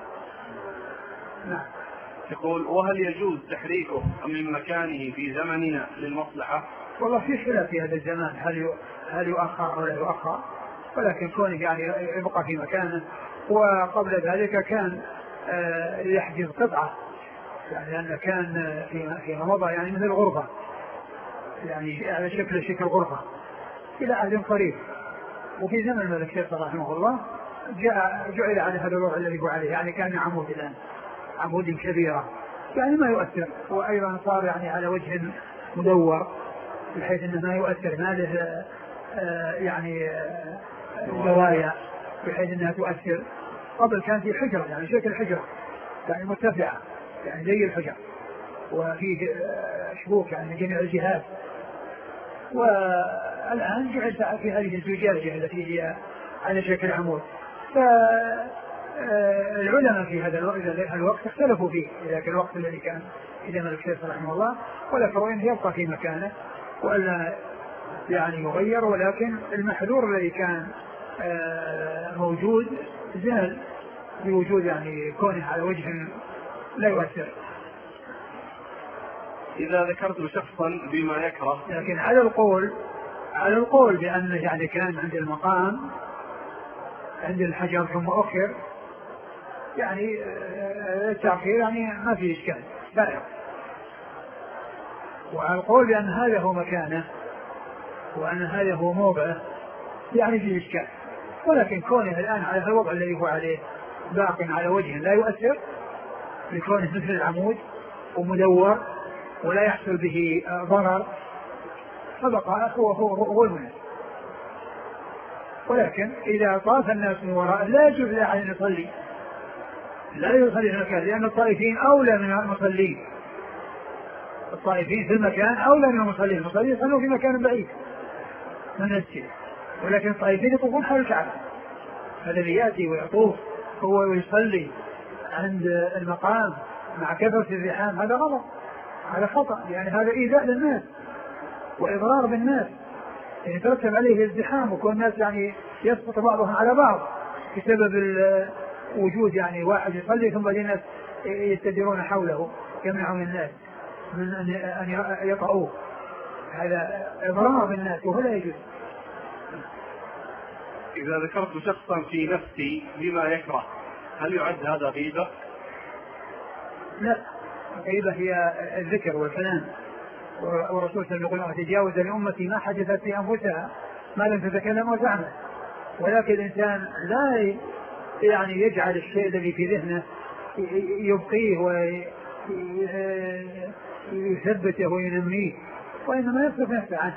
نعم. يقول: وهل يجوز تحريكه من مكانه في زمننا للمصلحة؟ والله في خلاف في هذا الزمان هل هل يؤخر أو لا يؤخر، ولكن كونه يعني يبقى في مكانه. وقبل ذلك كان يحجز قطعة، يعني لأنه كان في في مضى يعني مثل غرفة، يعني على شكل شكل غرفة إلى عهد قريب. وفي زمن الملك فيصل رحمه الله جاء جعل على هذا الوضع الذي هو عليه، يعني كان عمود الآن عمود كبيرة يعني ما يؤثر، وأيضا صار يعني على وجه مدور بحيث أنه ما يؤثر، ما له يعني زوايا بحيث أنها تؤثر. قبل كان في حجرة يعني شكل حجرة يعني مرتفعة يعني زي الحجر، وفيه شبوك يعني من جميع الجهات. والآن جعل في هذه الزجاجة التي هي على شكل عمود. فالعلماء في هذا الوقت اختلفوا فيه إذا كان الوقت الذي كان في زمن الملك فيصل رحمه الله، وذكروا أنه يبقى في مكانه وألا يعني يغير، ولكن المحذور الذي كان موجود زال بوجود يعني كونه على وجه لا يؤثر. إذا ذكرت شخصا بما يكره، لكن على القول على القول بأنه يعني كان عند المقام عند الحجر ثم أخر، يعني التأخير يعني ما في إشكال سائر. وعلى القول بأن هذا هو مكانه وأن هذا هو موضعه يعني في إشكال، ولكن كونه الآن على الوضع الذي هو عليه باق على وجه لا يؤثر لكونه مثل العمود ومدور ولا يحصل به ضرر، فبقى هو هو هو المناسب. ولكن إذا طاف الناس من وراء لا يجوز لأحد أن يصلي، لا يصلي في المكان، لأن الطائفين أولى من المصلين. الطائفين في المكان أولى من المصلين، المصلين يصلوا في مكان بعيد من المسجد، ولكن الطائفين يطوفون حول الكعبة. الذي يأتي ويطوف هو ويصلي عند المقام مع كثرة الزحام هذا غلط، هذا خطأ، يعني هذا إيذاء للناس وإضرار بالناس، يعني يترتب عليه الزحام وكون الناس يعني يسقط بعضهم على بعض بسبب وجود يعني واحد يصلي ثم بعدين الناس يستديرون حوله يمنعون الناس من أن يطأوه، هذا إضرار بالناس وهو لا يجوز. إذا ذكرت شخصا في نفسي بما يكره هل يعد هذا غيبة؟ لا، الغيبة هي الذكر والكلام، والرسول صلى الله عليه وسلم تجاوز لأمتي ما حدثت في أنفسها ما لم تتكلم وتعمل. ولكن الإنسان لا يعني يجعل الشيء الذي في ذهنه يبقيه ويثبته وينميه، وإنما يصرف نفسه عنه.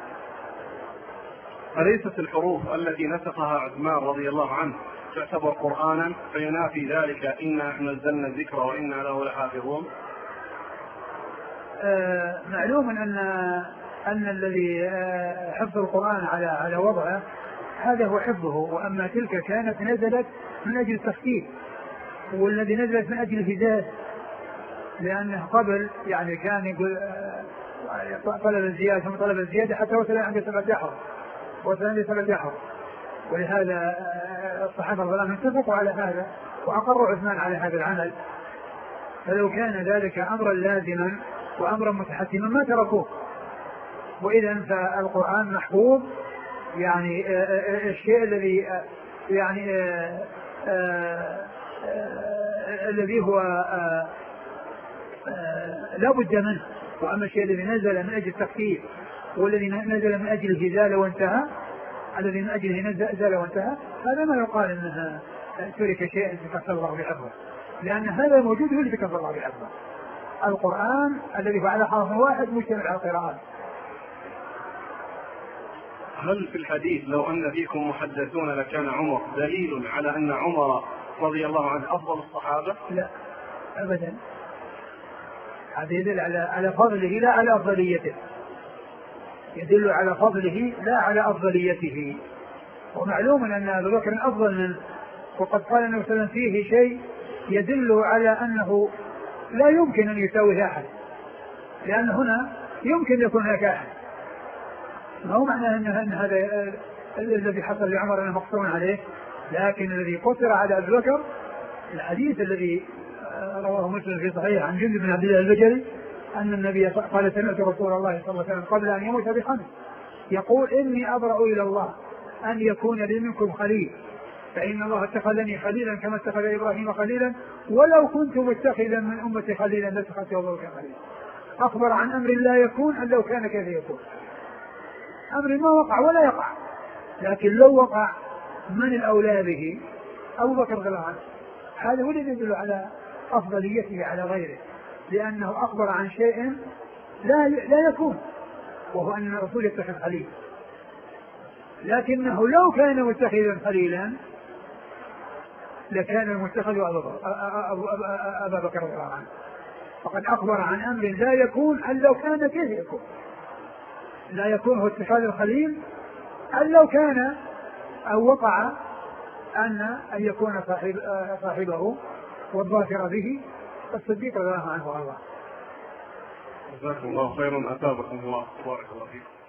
أليست الحروف التي نسخها عثمان رضي الله عنه تعتبر قرآنا فينافي ذلك إنا نحن نزلنا الذكر وإنا له لحافظون؟ آه معلوم أن أن الذي آه حفظ القرآن على على وضعه هذا هو حفظه، وأما تلك كانت نزلت من أجل التخفيف، والذي نزلت من أجل الهداية، لأنه قبل يعني كان يقول آه طلب الزيادة ثم طلب الزيادة حتى وصل عند سبعة أحرف وصل عند سبعة أحرف، ولهذا الصحابة رضي الله عنهم اتفقوا على هذا وأقروا عثمان على هذا العمل. فلو كان ذلك أمرا لازما وأمرا متحتما ما تركوه. وإذا فالقرآن محفوظ، يعني الشيء الذي يعني الذي هو لا بد منه، وأما الشيء الذي نزل من أجل التخفيف والذي نزل من أجل الهزال وانتهى، الذي من أجله نزل وانتهى، هذا ما يقال أنها ترك شيء تكفل الله بحفظه، لأن هذا الموجود هو اللي تكفل الله بحفظه. القرآن الذي هو على حرف واحد مجتمع على القراءات. هل في الحديث لو أن فيكم محدثون لكان عمر دليل على أن عمر رضي الله عنه أفضل الصحابة؟ لا أبدا، هذا يدل على على فضله لا على أفضليته، يدل على فضله لا على أفضليته. ومعلوم أن أبا بكر أفضل منه، وقد قال النبي صلى الله عليه وسلم فيه شيء يدل على أنه لا يمكن أن يساوي أحد، لأن هنا يمكن يكون هناك أحد، ما هو معنى أن هذا الذي حصل لعمر أنه مقصور عليه، لكن الذي قصر على أبي بكر الحديث الذي رواه مسلم في صحيح عن جندب بن عبد الله البجلي أن النبي قال سمعت رسول الله صلى الله عليه وسلم قبل أن يموت بخمس يقول إني أبرأ إلى الله أن يكون لي منكم خليل، فإن الله اتخذني خليلا كما اتخذ إبراهيم خليلا، ولو كنت متخذا من أمتي خليلا لاتخذت أبا بكر خليلا. أخبر عن أمر لا يكون أن لو كان كيف يكون، أمر ما وقع ولا يقع، لكن لو وقع من الأولى به؟ أبو بكر رضي الله عنه. هذا هو الذي يدل على أفضليته على غيره، لأنه أخبر عن شيء لا لا يكون، وهو أن الرسول يتخذ خليل، لكنه لو كان متخذا خليلا لكان المتخذ أبا بكر رضي الله عنه، فقد أخبر عن أمر لا يكون أن لو كان كيف يكون، لا يكون هو اتخاذ الخليل أن لو كان أو وقع أن أن يكون صاحب صاحبه والظافر به الصديق رضي الله عنه وارضاه. جزاكم الله خيرا، أثابكم الله، بارك الله فيكم.